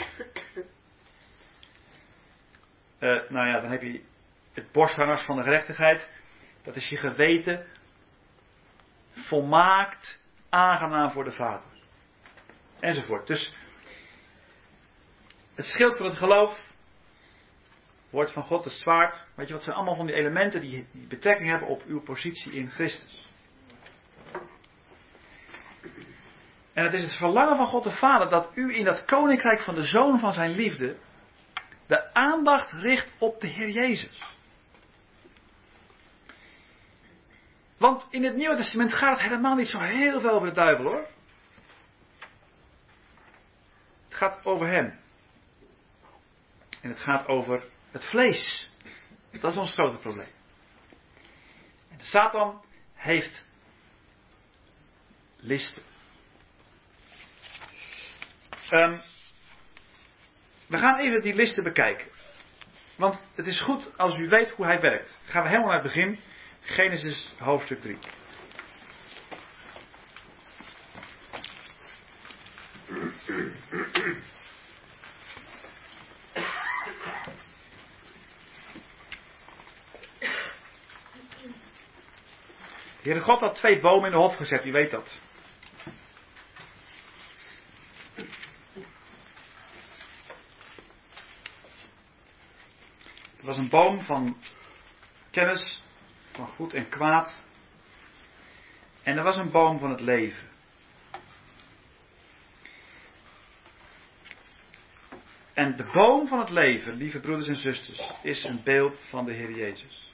Uh, nou ja, dan heb je het borstharnas van de gerechtigheid. Dat is je geweten. Volmaakt aangenaam voor de Vader. Enzovoort. Dus het schild van het geloof. Woord van God, het zwaard. Weet je wat zijn allemaal van die elementen die, die betrekking hebben op uw positie in Christus. En het is het verlangen van God de Vader dat u in dat koninkrijk van de Zoon van zijn liefde de aandacht richt op de Heer Jezus. Want in het Nieuwe Testament gaat het helemaal niet zo heel veel over de duivel, hoor. Het gaat over hem. En het gaat over het vlees. Dat is ons grote probleem. En de Satan heeft listen. Um, we gaan even die listen bekijken. Want het is goed als u weet hoe hij werkt. Dan gaan we helemaal naar het begin. Genesis hoofdstuk drie. De Heere God had twee bomen in de hof gezet, u weet dat. Er was een boom van kennis, van goed en kwaad. En er was een boom van het leven. En de boom van het leven, lieve broeders en zusters, is een beeld van de Heer Jezus.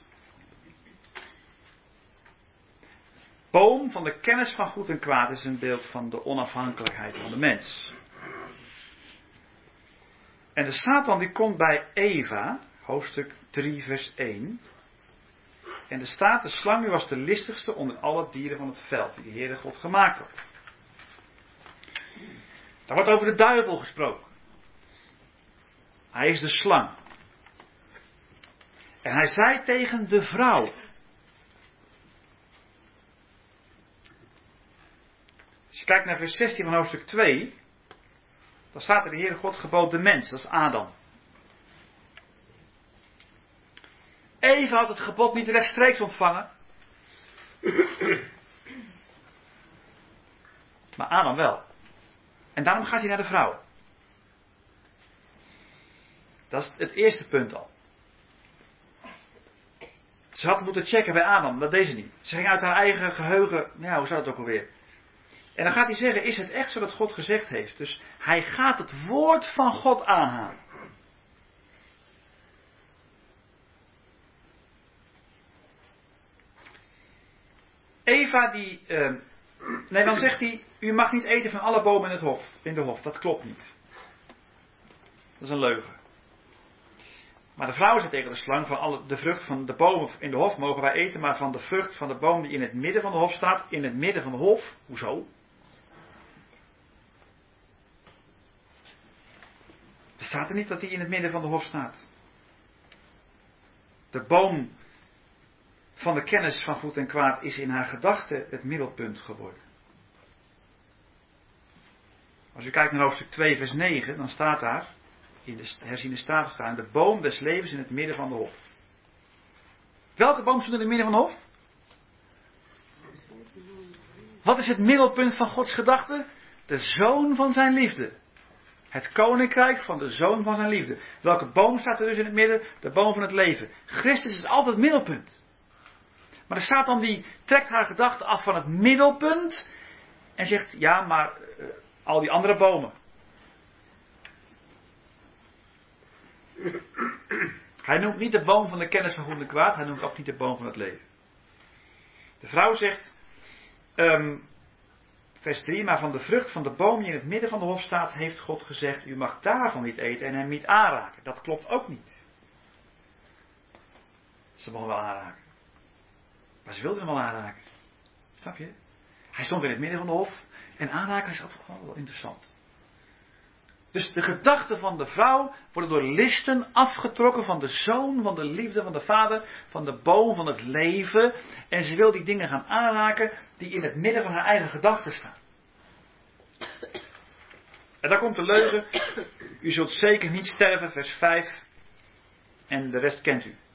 Boom van de kennis van goed en kwaad is een beeld van de onafhankelijkheid van de mens. En de Satan die komt bij Eva, hoofdstuk drie vers één. En er staat, de slang was de listigste onder alle dieren van het veld die de Heere God gemaakt had. Daar wordt over de duivel gesproken. Hij is de slang. En hij zei tegen de vrouw. Als je kijkt naar vers zestien van hoofdstuk twee. Dan staat er de Heere God gebood de mens, dat is Adam. Eva had het gebod niet rechtstreeks ontvangen. Maar Adam wel. En daarom gaat hij naar de vrouw. Dat is het eerste punt al. Ze had moeten checken bij Adam, dat deed ze niet. Ze ging uit haar eigen geheugen, ja, hoe zou dat ook alweer? En dan gaat hij zeggen, is het echt zo dat God gezegd heeft? Dus hij gaat het woord van God aanhalen. Eva die, uh, nee dan zegt hij, u mag niet eten van alle bomen in het hof, in de hof, dat klopt niet. Dat is een leugen. Maar de vrouw zei tegen de slang, van alle, de vrucht van de bomen in de hof mogen wij eten, maar van de vrucht van de boom die in het midden van de hof staat, in het midden van de hof, hoezo? Er staat er niet dat die in het midden van de hof staat. De boom van de kennis van goed en kwaad is in haar gedachten het middelpunt geworden. Als u kijkt naar hoofdstuk twee vers negen, dan staat daar, in de herziene statenvertaling, de boom des levens in het midden van de hof. Welke boom stond in het midden van de hof? Wat is het middelpunt van Gods gedachte? De zoon van zijn liefde. Het koninkrijk van de zoon van zijn liefde. Welke boom staat er dus in het midden? De boom van het leven. Christus is altijd het middelpunt. Maar er staat dan die trekt haar gedachten af van het middelpunt. En zegt, ja, maar uh, al die andere bomen. Hij noemt niet de boom van de kennis van goed en kwaad. Hij noemt ook niet de boom van het leven. De vrouw zegt, um, vers drie, maar van de vrucht van de boom die in het midden van de hof staat, heeft God gezegd, u mag daarvan niet eten en hem niet aanraken. Dat klopt ook niet. Ze mogen wel aanraken. Maar ze wilden hem wel aanraken. Snap je? Hij stond in het midden van de hof. En aanraken is ook wel interessant. Dus de gedachten van de vrouw worden door listen afgetrokken van de zoon, van de liefde van de vader, van de boom van het leven. En ze wil die dingen gaan aanraken die in het midden van haar eigen gedachten staan. En daar komt de leugen. U zult zeker niet sterven, vers vijf. En de rest kent u.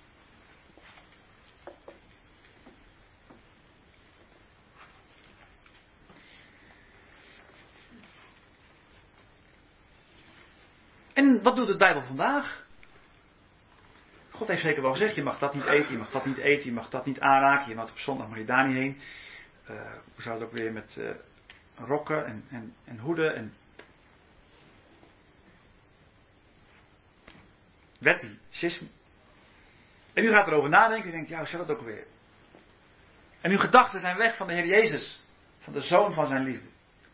En wat doet de duivel vandaag? God heeft zeker wel gezegd, je mag dat niet eten, je mag dat niet eten, je mag dat niet aanraken, je mag op zondag mag je daar niet heen. Uh, hoe zou het ook weer met uh, rokken en, en, en hoeden en wetticisme. En u gaat erover nadenken en denkt, ja, hoe zou dat ook weer? En uw gedachten zijn weg van de Heer Jezus, van de Zoon van zijn liefde.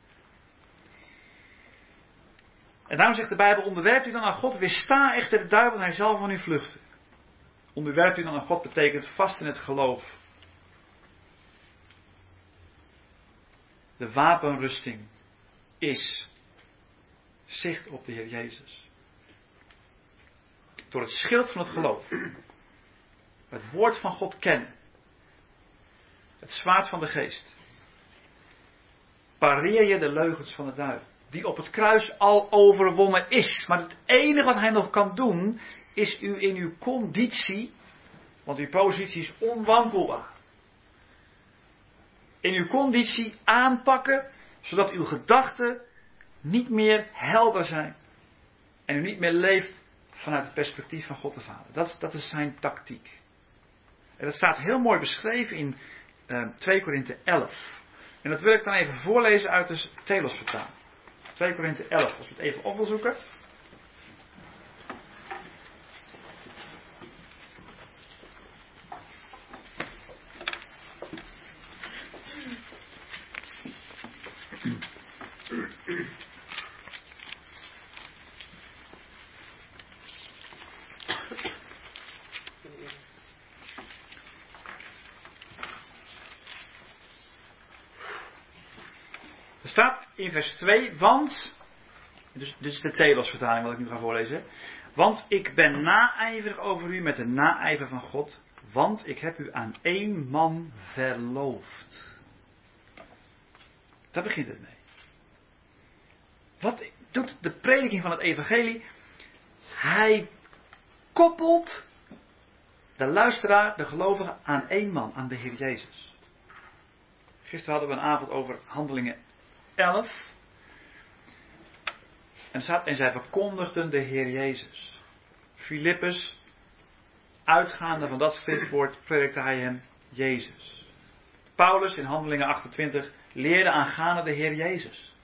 En daarom zegt de Bijbel, onderwerpt u dan aan God, weersta echter de duivel en hij zal van u vluchten. Onderwerpt u dan aan God betekent vast in het geloof. De wapenrusting is zicht op de Heer Jezus. Door het schild van het geloof. Het woord van God kennen. Het zwaard van de geest. Pareer je de leugens van de duivel. Die op het kruis al overwonnen is. Maar het enige wat hij nog kan doen, is u in uw conditie, want uw positie is onwankelbaar. In uw conditie aanpakken, zodat uw gedachten niet meer helder zijn. En u niet meer leeft vanuit het perspectief van God de Vader. Dat is, dat is zijn tactiek. En dat staat heel mooi beschreven in uh, twee Korinthe elf. En dat wil ik dan even voorlezen uit de Telos-vertaling. twee Korinthe elf, als we het even op wil zoeken. Er staat in vers twee, want, dus dit is de Telos-vertaling wat ik nu ga voorlezen. Want ik ben naijverig over u met de naijver van God, want ik heb u aan één man verloofd. Daar begint het mee. Wat doet de prediking van het evangelie? Hij koppelt de luisteraar, de gelovige, aan één man, aan de Heer Jezus. Gisteren hadden we een avond over Handelingen elf. En, staat, en zij verkondigden de Heer Jezus. Filippus, uitgaande van dat schriftwoord, predikte hij hem Jezus. Paulus in Handelingen achtentwintig leerde aangaande de Heer Jezus.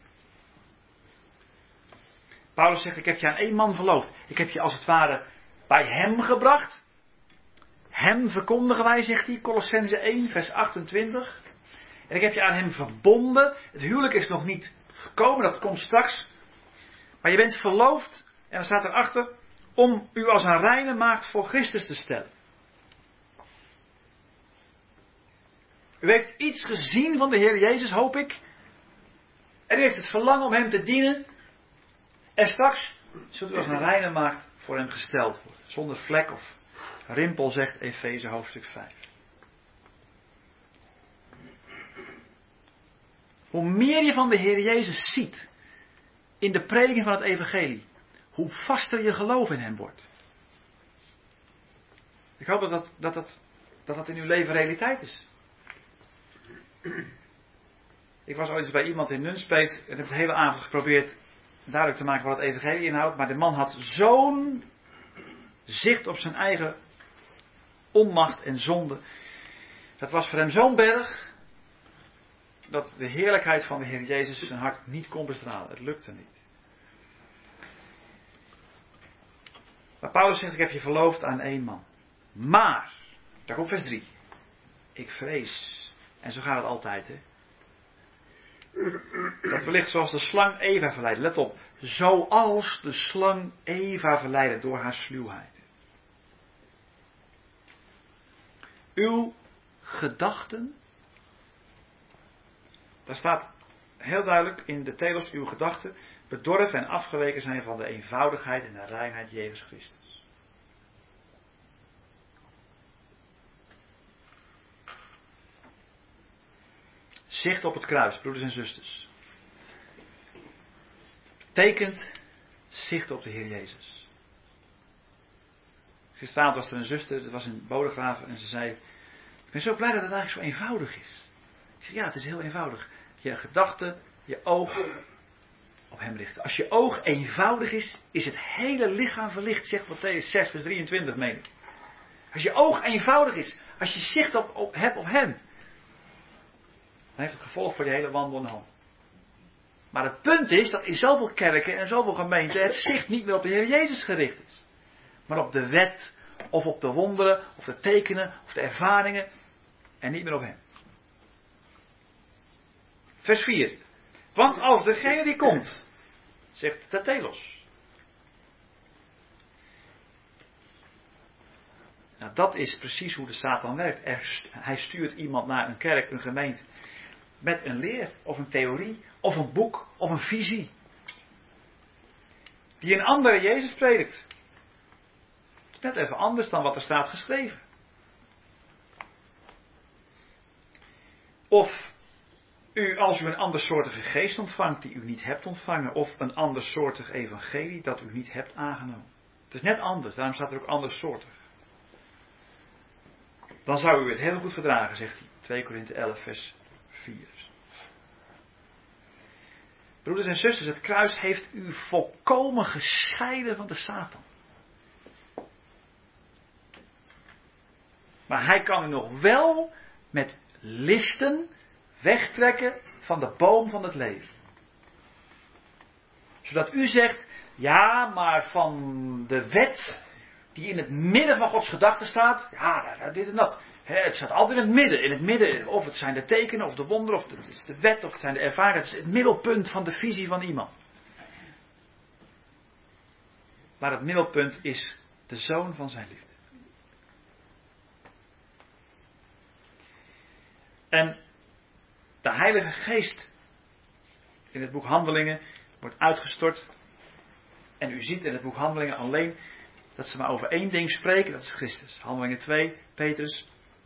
Paulus zegt, ik heb je aan één man verloofd. Ik heb je als het ware bij hem gebracht. Hem verkondigen wij, zegt hij, Colossense één, vers achtentwintig. En ik heb je aan hem verbonden. Het huwelijk is nog niet gekomen, dat komt straks. Maar je bent verloofd, en dan staat erachter, om u als een reine maagd voor Christus te stellen. U heeft iets gezien van de Heer Jezus, hoop ik. En u heeft het verlangen om hem te dienen. En straks zult u als een reine maagd voor hem gesteld worden. Zonder vlek of rimpel, zegt Efeze hoofdstuk vijf. Hoe meer je van de Heer Jezus ziet in de prediking van het evangelie, hoe vaster je geloof in hem wordt. Ik hoop dat dat, dat, dat, dat, dat in uw leven realiteit is. Ik was ooit eens bij iemand in Nunspeet en heb de hele avond geprobeerd duidelijk te maken wat het evangelie inhoudt. Maar de man had zo'n zicht op zijn eigen onmacht en zonde. Dat was voor hem zo'n berg, dat de heerlijkheid van de Heer Jezus zijn hart niet kon bestralen. Het lukte niet. Maar Paulus zegt, ik heb je verloofd aan één man. Maar, daar komt vers drie. Ik vrees, en zo gaat het altijd, hè. Dat wellicht zoals de slang Eva verleidde. Let op, zoals de slang Eva verleidde door haar sluwheid. Uw gedachten, daar staat heel duidelijk in de telos, uw gedachten bedorven en afgeweken zijn van de eenvoudigheid en de reinheid Jezus Christus. Zicht op het kruis, broeders en zusters. Betekent zicht op de Heer Jezus. Gisteravond was er een zuster, dat was in Bodegraven, en ze zei, ik ben zo blij dat het eigenlijk zo eenvoudig is. Ik zeg, ja, het is heel eenvoudig. Je gedachten, je oog op hem richten. Als je oog eenvoudig is, is het hele lichaam verlicht, zegt Mattheüs zes vers drieëntwintig, meen ik. Als je oog eenvoudig is, als je zicht op, op, hebt op hem, dan heeft het gevolg voor je hele wandel en hand. Maar het punt is dat in zoveel kerken en zoveel gemeenten het zicht niet meer op de Heer Jezus gericht is. Maar op de wet, of op de wonderen, of de tekenen, of de ervaringen, en niet meer op hem. Vers vier. Want als degene die komt, zegt de telos. Nou, dat is precies hoe de Satan werkt. Er, hij stuurt iemand naar een kerk, een gemeente, met een leer, of een theorie, of een boek, of een visie. Die een andere Jezus predikt. Het is net even anders dan wat er staat geschreven. Of u, als u een andersoortige geest ontvangt die u niet hebt ontvangen, of een andersoortig evangelie dat u niet hebt aangenomen. Het is net anders, daarom staat er ook andersoortig. Dan zou u het heel goed verdragen, zegt hij. twee Korinthe elf vers vier. Broeders en zusters, het kruis heeft u volkomen gescheiden van de Satan. Maar hij kan u nog wel met listen wegtrekken van de boom van het leven. Zodat u zegt, ja, maar van de wet die in het midden van Gods gedachten staat, ja, dit en dat. Het staat altijd in het midden. In het midden, of het zijn de tekenen, of de wonderen, of het is de wet, of het zijn de ervaringen. Het is het middelpunt van de visie van iemand. Maar het middelpunt is de zoon van zijn liefde. En de Heilige Geest in het boek Handelingen wordt uitgestort. En u ziet in het boek Handelingen alleen dat ze maar over één ding spreken, dat is Christus. Handelingen twee, Petrus.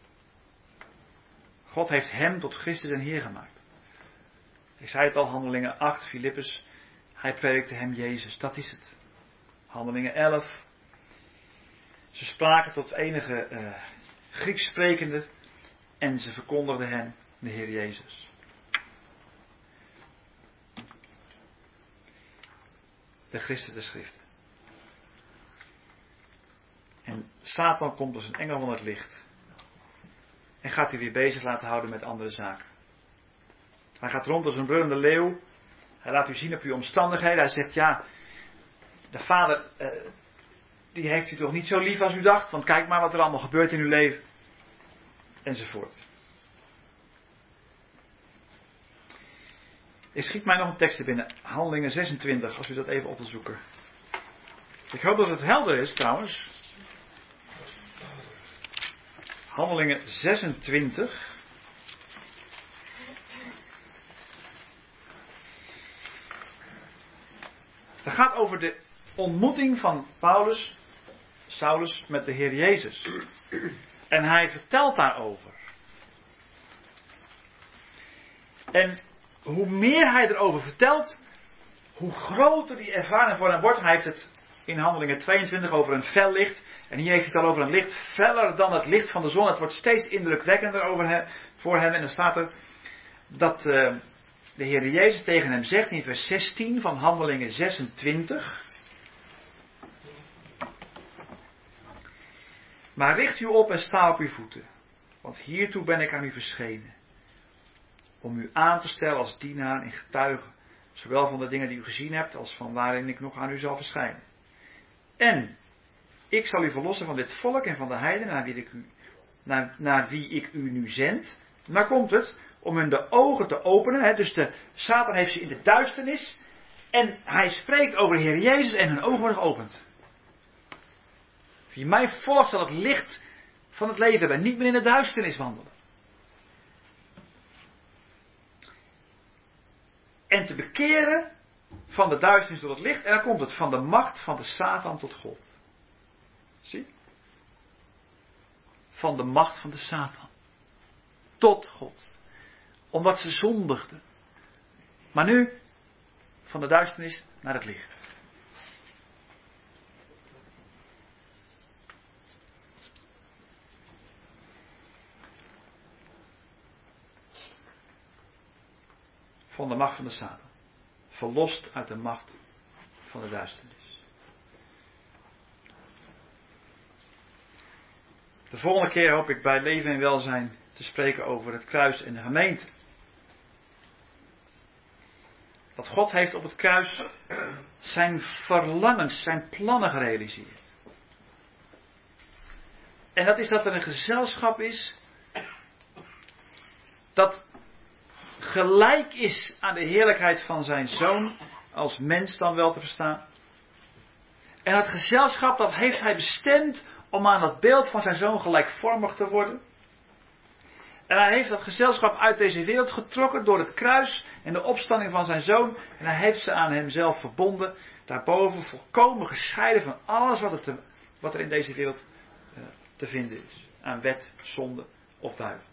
God heeft hem tot Christus en Heer gemaakt. Ik zei het al, Handelingen acht, Filippus. Hij predikte hem Jezus, dat is het. Handelingen elf. Ze spraken tot enige uh, Grieks sprekende en ze verkondigden hem de Heer Jezus. De Christus der Schriften. En Satan komt als een engel van het licht. En gaat u weer bezig laten houden met andere zaken. Hij gaat rond als een brullende leeuw. Hij laat u zien op uw omstandigheden. Hij zegt, ja, de vader, uh, die heeft u toch niet zo lief als u dacht. Want kijk maar wat er allemaal gebeurt in uw leven. Enzovoort. Ik schiet mij nog een tekst er binnen. Handelingen zesentwintig, als u dat even op wil zoeken. Ik hoop dat het helder is trouwens. Handelingen zesentwintig. Het gaat over de ontmoeting van Paulus, Saulus met de Heer Jezus. En hij vertelt daarover. En hoe meer hij erover vertelt, hoe groter die ervaring voor hem wordt. Hij heeft het in Handelingen tweeëntwintig over een fel licht. En hier heeft hij het al over een licht feller dan het licht van de zon. Het wordt steeds indrukwekkender over hem, voor hem. En dan staat er dat uh, de Heer Jezus tegen hem zegt in vers zestien van Handelingen zesentwintig. Maar richt u op en sta op uw voeten. Want hiertoe ben ik aan u verschenen. Om u aan te stellen als dienaar en getuige. Zowel van de dingen die u gezien hebt als van waarin ik nog aan u zal verschijnen. En ik zal u verlossen van dit volk en van de heidenen naar wie ik u, naar, naar wie ik u nu zend. En daar komt het. Om hun de ogen te openen. Hè, dus de Satan heeft ze in de duisternis. En hij spreekt over de Heer Jezus en hun ogen worden geopend. Wie mij volgt zal het licht van het leven hebben. En niet meer in de duisternis wandelen. En te bekeren van de duisternis tot het licht. En dan komt het van de macht van de Satan tot God. Zie? Van de macht van de Satan. Tot God. Omdat ze zondigden. Maar nu van de duisternis naar het licht. Van de macht van de Satan. Verlost uit de macht van de duisternis. De volgende keer hoop ik bij Leven en Welzijn te spreken over het kruis en de gemeente. Dat God heeft op het kruis zijn verlangens, zijn plannen gerealiseerd. En dat is dat er een gezelschap is dat gelijk is aan de heerlijkheid van zijn zoon, als mens dan wel te verstaan. En dat gezelschap, dat heeft hij bestemd om aan dat beeld van zijn zoon gelijkvormig te worden. En hij heeft dat gezelschap uit deze wereld getrokken door het kruis en de opstanding van zijn zoon. En hij heeft ze aan hemzelf verbonden, daarboven volkomen gescheiden van alles wat er, te, wat er in deze wereld uh, te vinden is. Aan wet, zonde of duivel.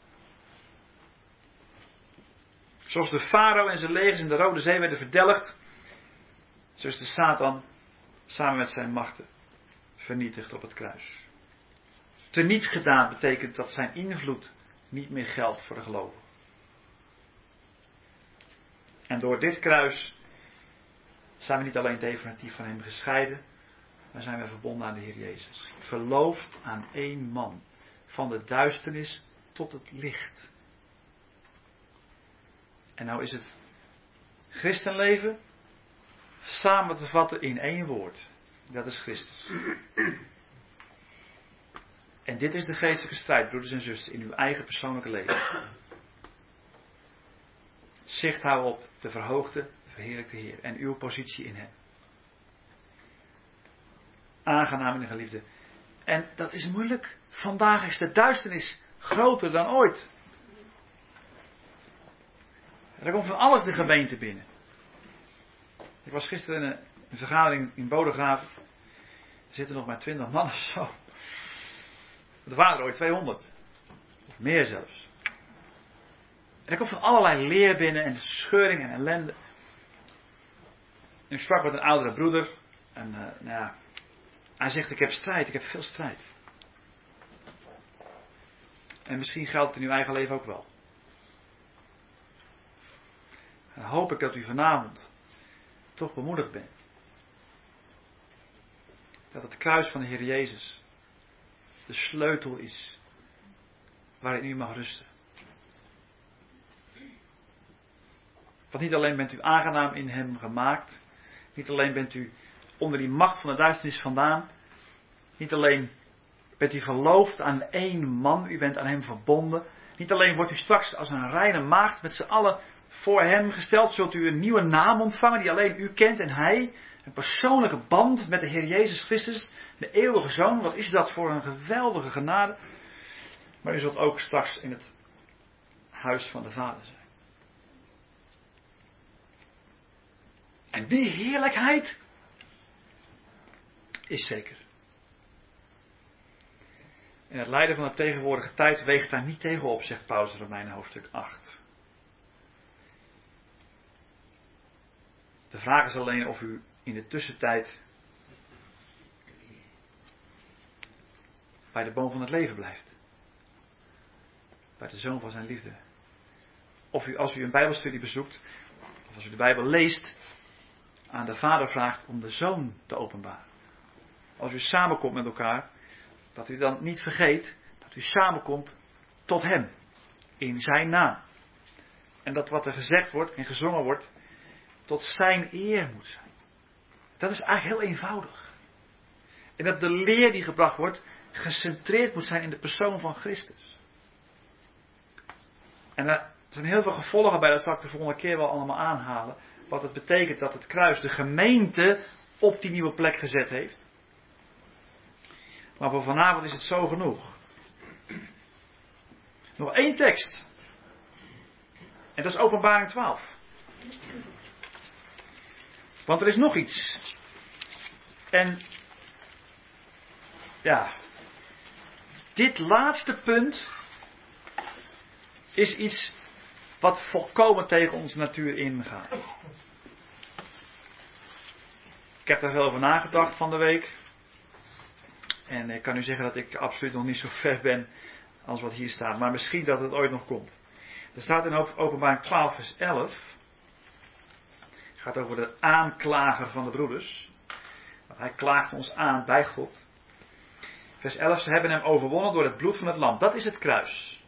Zoals de farao en zijn legers in de Rode Zee werden verdelgd, zo is de Satan samen met zijn machten vernietigd op het kruis. Teniet gedaan betekent dat zijn invloed niet meer geldt voor de gelovigen. En door dit kruis zijn we niet alleen definitief van hem gescheiden, maar zijn we verbonden aan de Heer Jezus. Verloofd aan één man, van de duisternis tot het licht. En nou is het christenleven samen te vatten in één woord. Dat is Christus. En dit is de geestelijke strijd, broeders en zusters, in uw eigen persoonlijke leven. Zicht houden op de verhoogde, verheerlijkte Heer en uw positie in hem. Aangenaam in de geliefde. En dat is moeilijk. Vandaag is de duisternis groter dan ooit. Er komt van alles de gemeente binnen. Ik was gisteren in een, een vergadering in Bodegraven. Er zitten nog maar twintig man of zo. Er waren er ooit tweehonderd. Of meer zelfs. En er komt van allerlei leer binnen en scheuring en ellende. En ik sprak met een oudere broeder. En uh, nou ja, hij zegt, ik heb strijd, ik heb veel strijd. En misschien geldt het in uw eigen leven ook wel. En dan hoop ik dat u vanavond toch bemoedigd bent. Dat het kruis van de Heer Jezus de sleutel is waarin u mag rusten. Want niet alleen bent u aangenaam in hem gemaakt. Niet alleen bent u onder die macht van de duisternis vandaan. Niet alleen bent u verloofd aan één man. U bent aan hem verbonden. Niet alleen wordt u straks als een reine maagd met z'n allen voor hem gesteld. Zult u een nieuwe naam ontvangen die alleen u kent en hij. Een persoonlijke band met de Heer Jezus Christus. De eeuwige Zoon. Wat is dat voor een geweldige genade. Maar u zult ook straks in het huis van de Vader zijn. En die heerlijkheid is zeker. En het lijden van de tegenwoordige tijd weegt daar niet tegen op, zegt Paulus in Romeinen hoofdstuk acht. De vraag is alleen of u in de tussentijd bij de boom van het leven blijft. Bij de zoon van zijn liefde. Of u, als u een bijbelstudie bezoekt, of als u de Bijbel leest, aan de Vader vraagt om de Zoon te openbaren. Als u samenkomt met elkaar, dat u dan niet vergeet dat u samenkomt tot Hem. In zijn naam. En dat wat er gezegd wordt en gezongen wordt, tot zijn eer moet zijn. Dat is eigenlijk heel eenvoudig. En dat de leer die gebracht wordt, gecentreerd moet zijn in de persoon van Christus. En er zijn heel veel gevolgen bij, dat zal ik de volgende keer wel allemaal aanhalen. Wat het betekent dat het kruis de gemeente op die nieuwe plek gezet heeft. Maar voor vanavond is het zo genoeg. Nog één tekst. En dat is Openbaring twaalf. Want er is nog iets. En ja, dit laatste punt is iets wat volkomen tegen onze natuur ingaat. Ik heb daar veel over nagedacht van de week. En ik kan u zeggen dat ik absoluut nog niet zo ver ben als wat hier staat. Maar misschien dat het ooit nog komt. Er staat in Openbaring twaalf vers elf. Het gaat over de aanklager van de broeders. Want hij klaagt ons aan bij God. Vers elf, ze hebben hem overwonnen door het bloed van het lam. Dat is het kruis.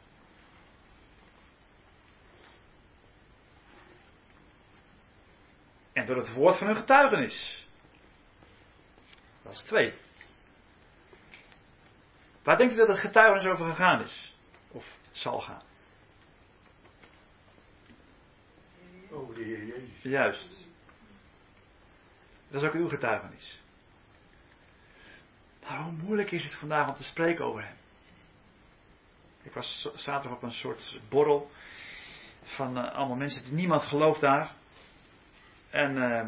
En door het woord van hun getuigenis. Dat is twee. Waar denkt u dat het getuigenis over gegaan is? Of zal gaan? Over de Heer Jezus. Juist. Dat is ook uw getuigenis. Maar hoe moeilijk is het vandaag om te spreken over hem? Ik was zaterdag op een soort borrel van uh, allemaal mensen die niemand gelooft daar. En uh,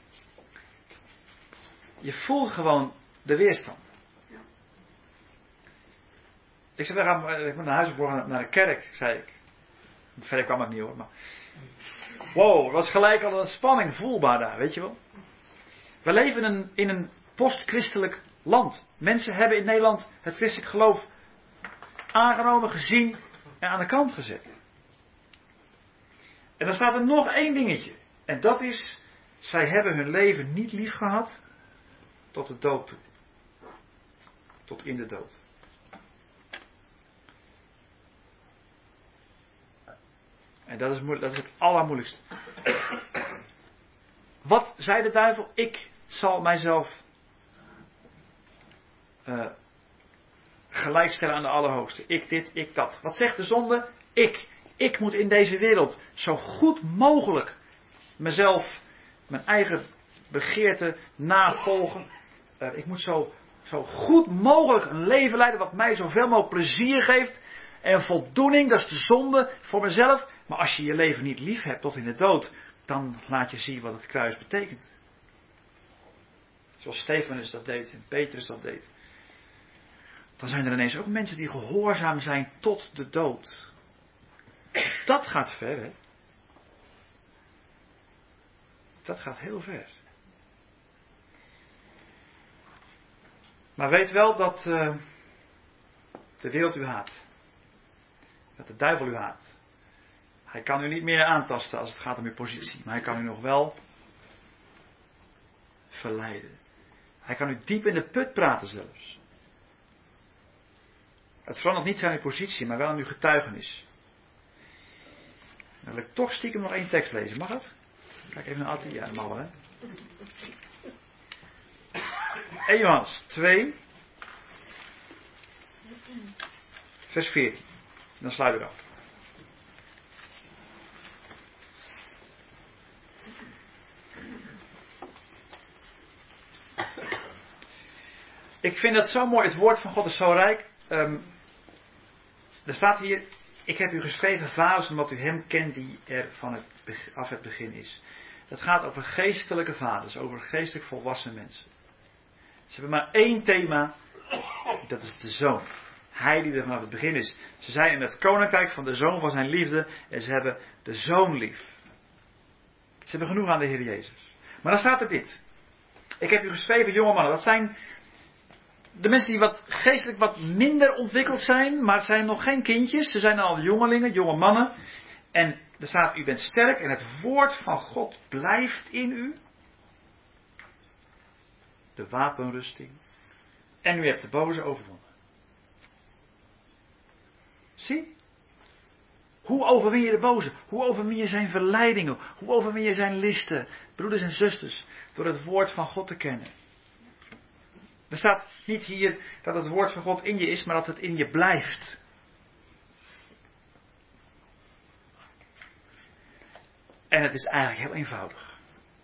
je voelt gewoon de weerstand. Ik zei, we gaan, ik moet naar huis, morgen naar de kerk, zei ik. Verder kwam het niet hoor, maar... Wow, er was gelijk al een spanning voelbaar daar, weet je wel. We leven in een, in een post-christelijk land. Mensen hebben in Nederland het christelijk geloof aangenomen, gezien en aan de kant gezet. En dan staat er nog één dingetje. En dat is, zij hebben hun leven niet lief gehad tot de dood toe. Tot in de dood. En dat is, moeilijk, dat is het allermoeilijkste. Wat zei de duivel? Ik zal mijzelf uh, gelijkstellen aan de Allerhoogste. Ik dit, ik dat. Wat zegt de zonde? Ik. Ik moet in deze wereld zo goed mogelijk mezelf, mijn eigen begeerte navolgen. Uh, ik moet zo, zo goed mogelijk een leven leiden wat mij zoveel mogelijk plezier geeft. En voldoening, dat is de zonde voor mezelf. Maar als je je leven niet lief hebt tot in de dood, dan laat je zien wat het kruis betekent. Zoals Stefanus dat deed en Petrus dat deed. Dan zijn er ineens ook mensen die gehoorzaam zijn tot de dood. Dat gaat ver, hè? Dat gaat heel ver. Maar weet wel dat uh, de wereld u haat. Dat de duivel u haat. Hij kan u niet meer aantasten als het gaat om uw positie. Maar hij kan u nog wel verleiden. Hij kan u diep in de put praten zelfs. Het verandert niet aan uw positie, maar wel aan uw getuigenis. Dan wil ik toch stiekem nog één tekst lezen. Mag dat? Kijk even naar Attie. Ja, mag wel, hè. Eerste Johannes twee. Vers veertien. Dan sluit ik af. Ik vind dat zo mooi. Het woord van God is zo rijk. Um, er staat hier: ik heb u geschreven, vaders, omdat u hem kent die er van het, af het begin is. Dat gaat over geestelijke vaders, over geestelijk volwassen mensen. Ze hebben maar één thema, dat is de zoon. Hij die er vanaf het begin is. Ze zijn in het koninkrijk van de Zoon van zijn liefde. En ze hebben de Zoon lief. Ze hebben genoeg aan de Heer Jezus. Maar dan staat er dit. Ik heb u geschreven, jonge mannen. Dat zijn de mensen die wat geestelijk wat minder ontwikkeld zijn. Maar zijn nog geen kindjes. Ze zijn al jongelingen, jonge mannen. En er staat, u bent sterk en het woord van God blijft in u. De wapenrusting. En u hebt de boze overwonnen. Zie? Hoe overwin je de boze? Hoe overwin je zijn verleidingen? Hoe overwin je zijn listen? Broeders en zusters, door het woord van God te kennen. Er staat niet hier dat het woord van God in je is, maar dat het in je blijft. En het is eigenlijk heel eenvoudig.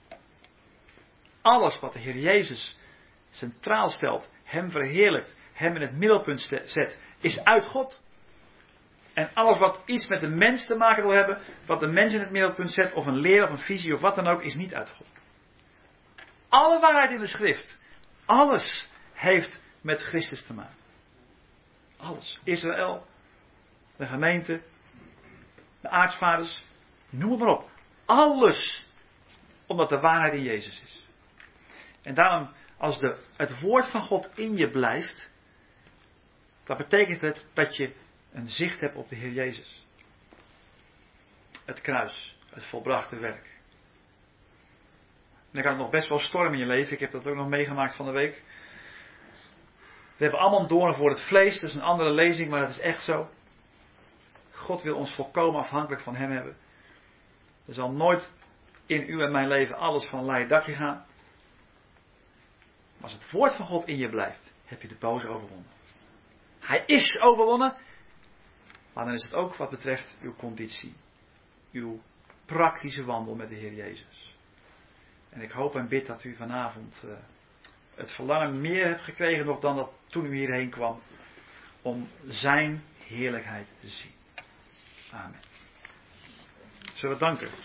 Alles wat de Heer Jezus centraal stelt, hem verheerlijkt, hem in het middelpunt zet, is uit God. En alles wat iets met de mens te maken wil hebben, wat de mens in het middelpunt zet, of een leer of een visie of wat dan ook, is niet uit God. Alle waarheid in de schrift, alles heeft met Christus te maken. Alles. Israël, de gemeente, de aartsvaders, noem het maar op. Alles. Omdat de waarheid in Jezus is. En daarom, als de, het woord van God in je blijft, dan betekent het dat je een zicht hebt op de Heer Jezus. Het kruis, het volbrachte werk. Dan kan het nog best wel stormen in je leven. Ik heb dat ook nog meegemaakt van de week. We hebben allemaal doornen voor het vlees. Dat is een andere lezing, maar dat is echt zo. God wil ons volkomen afhankelijk van hem hebben. Er zal nooit in u en mijn leven alles van een leien dakje gaan. Maar als het woord van God in je blijft, heb je de boze overwonnen. Hij is overwonnen. Maar dan is het ook wat betreft uw conditie. Uw praktische wandel met de Heer Jezus. En ik hoop en bid dat u vanavond uh, het verlangen meer hebt gekregen nog dan dat toen u hierheen kwam. Om zijn heerlijkheid te zien. Amen. Zullen we danken?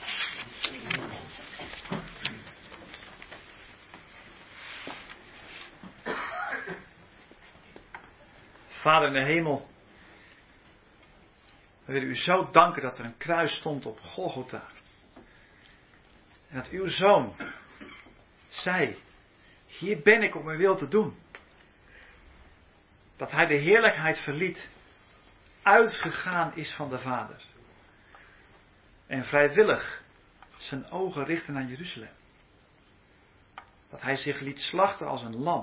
Vader in de hemel. We willen u zo danken dat er een kruis stond op Golgotha. En dat uw zoon zei, hier ben ik om uw wil te doen. Dat hij de heerlijkheid verliet, uitgegaan is van de Vader. En vrijwillig zijn ogen richtte naar Jeruzalem. Dat hij zich liet slachten als een lam.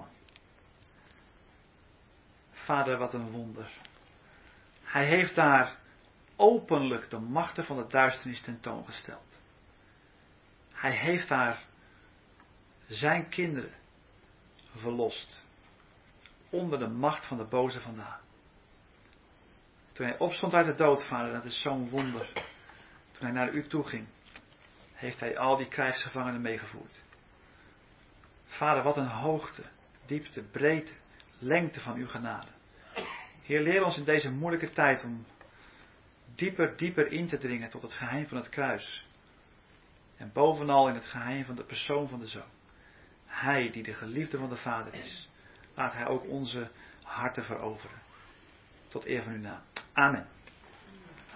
Vader, wat een wonder. Hij heeft daar openlijk de machten van de duisternis tentoongesteld. Hij heeft daar zijn kinderen verlost. Onder de macht van de boze vandaan. Toen hij opstond uit de dood, Vader, dat is zo'n wonder. Toen hij naar u toe ging, heeft hij al die krijgsgevangenen meegevoerd. Vader, wat een hoogte, diepte, breedte, lengte van uw genade. Heer, leer ons in deze moeilijke tijd om dieper, dieper in te dringen tot het geheim van het kruis. En bovenal in het geheim van de persoon van de Zoon. Hij die de geliefde van de Vader is, laat hij ook onze harten veroveren. Tot eer van uw naam. Amen.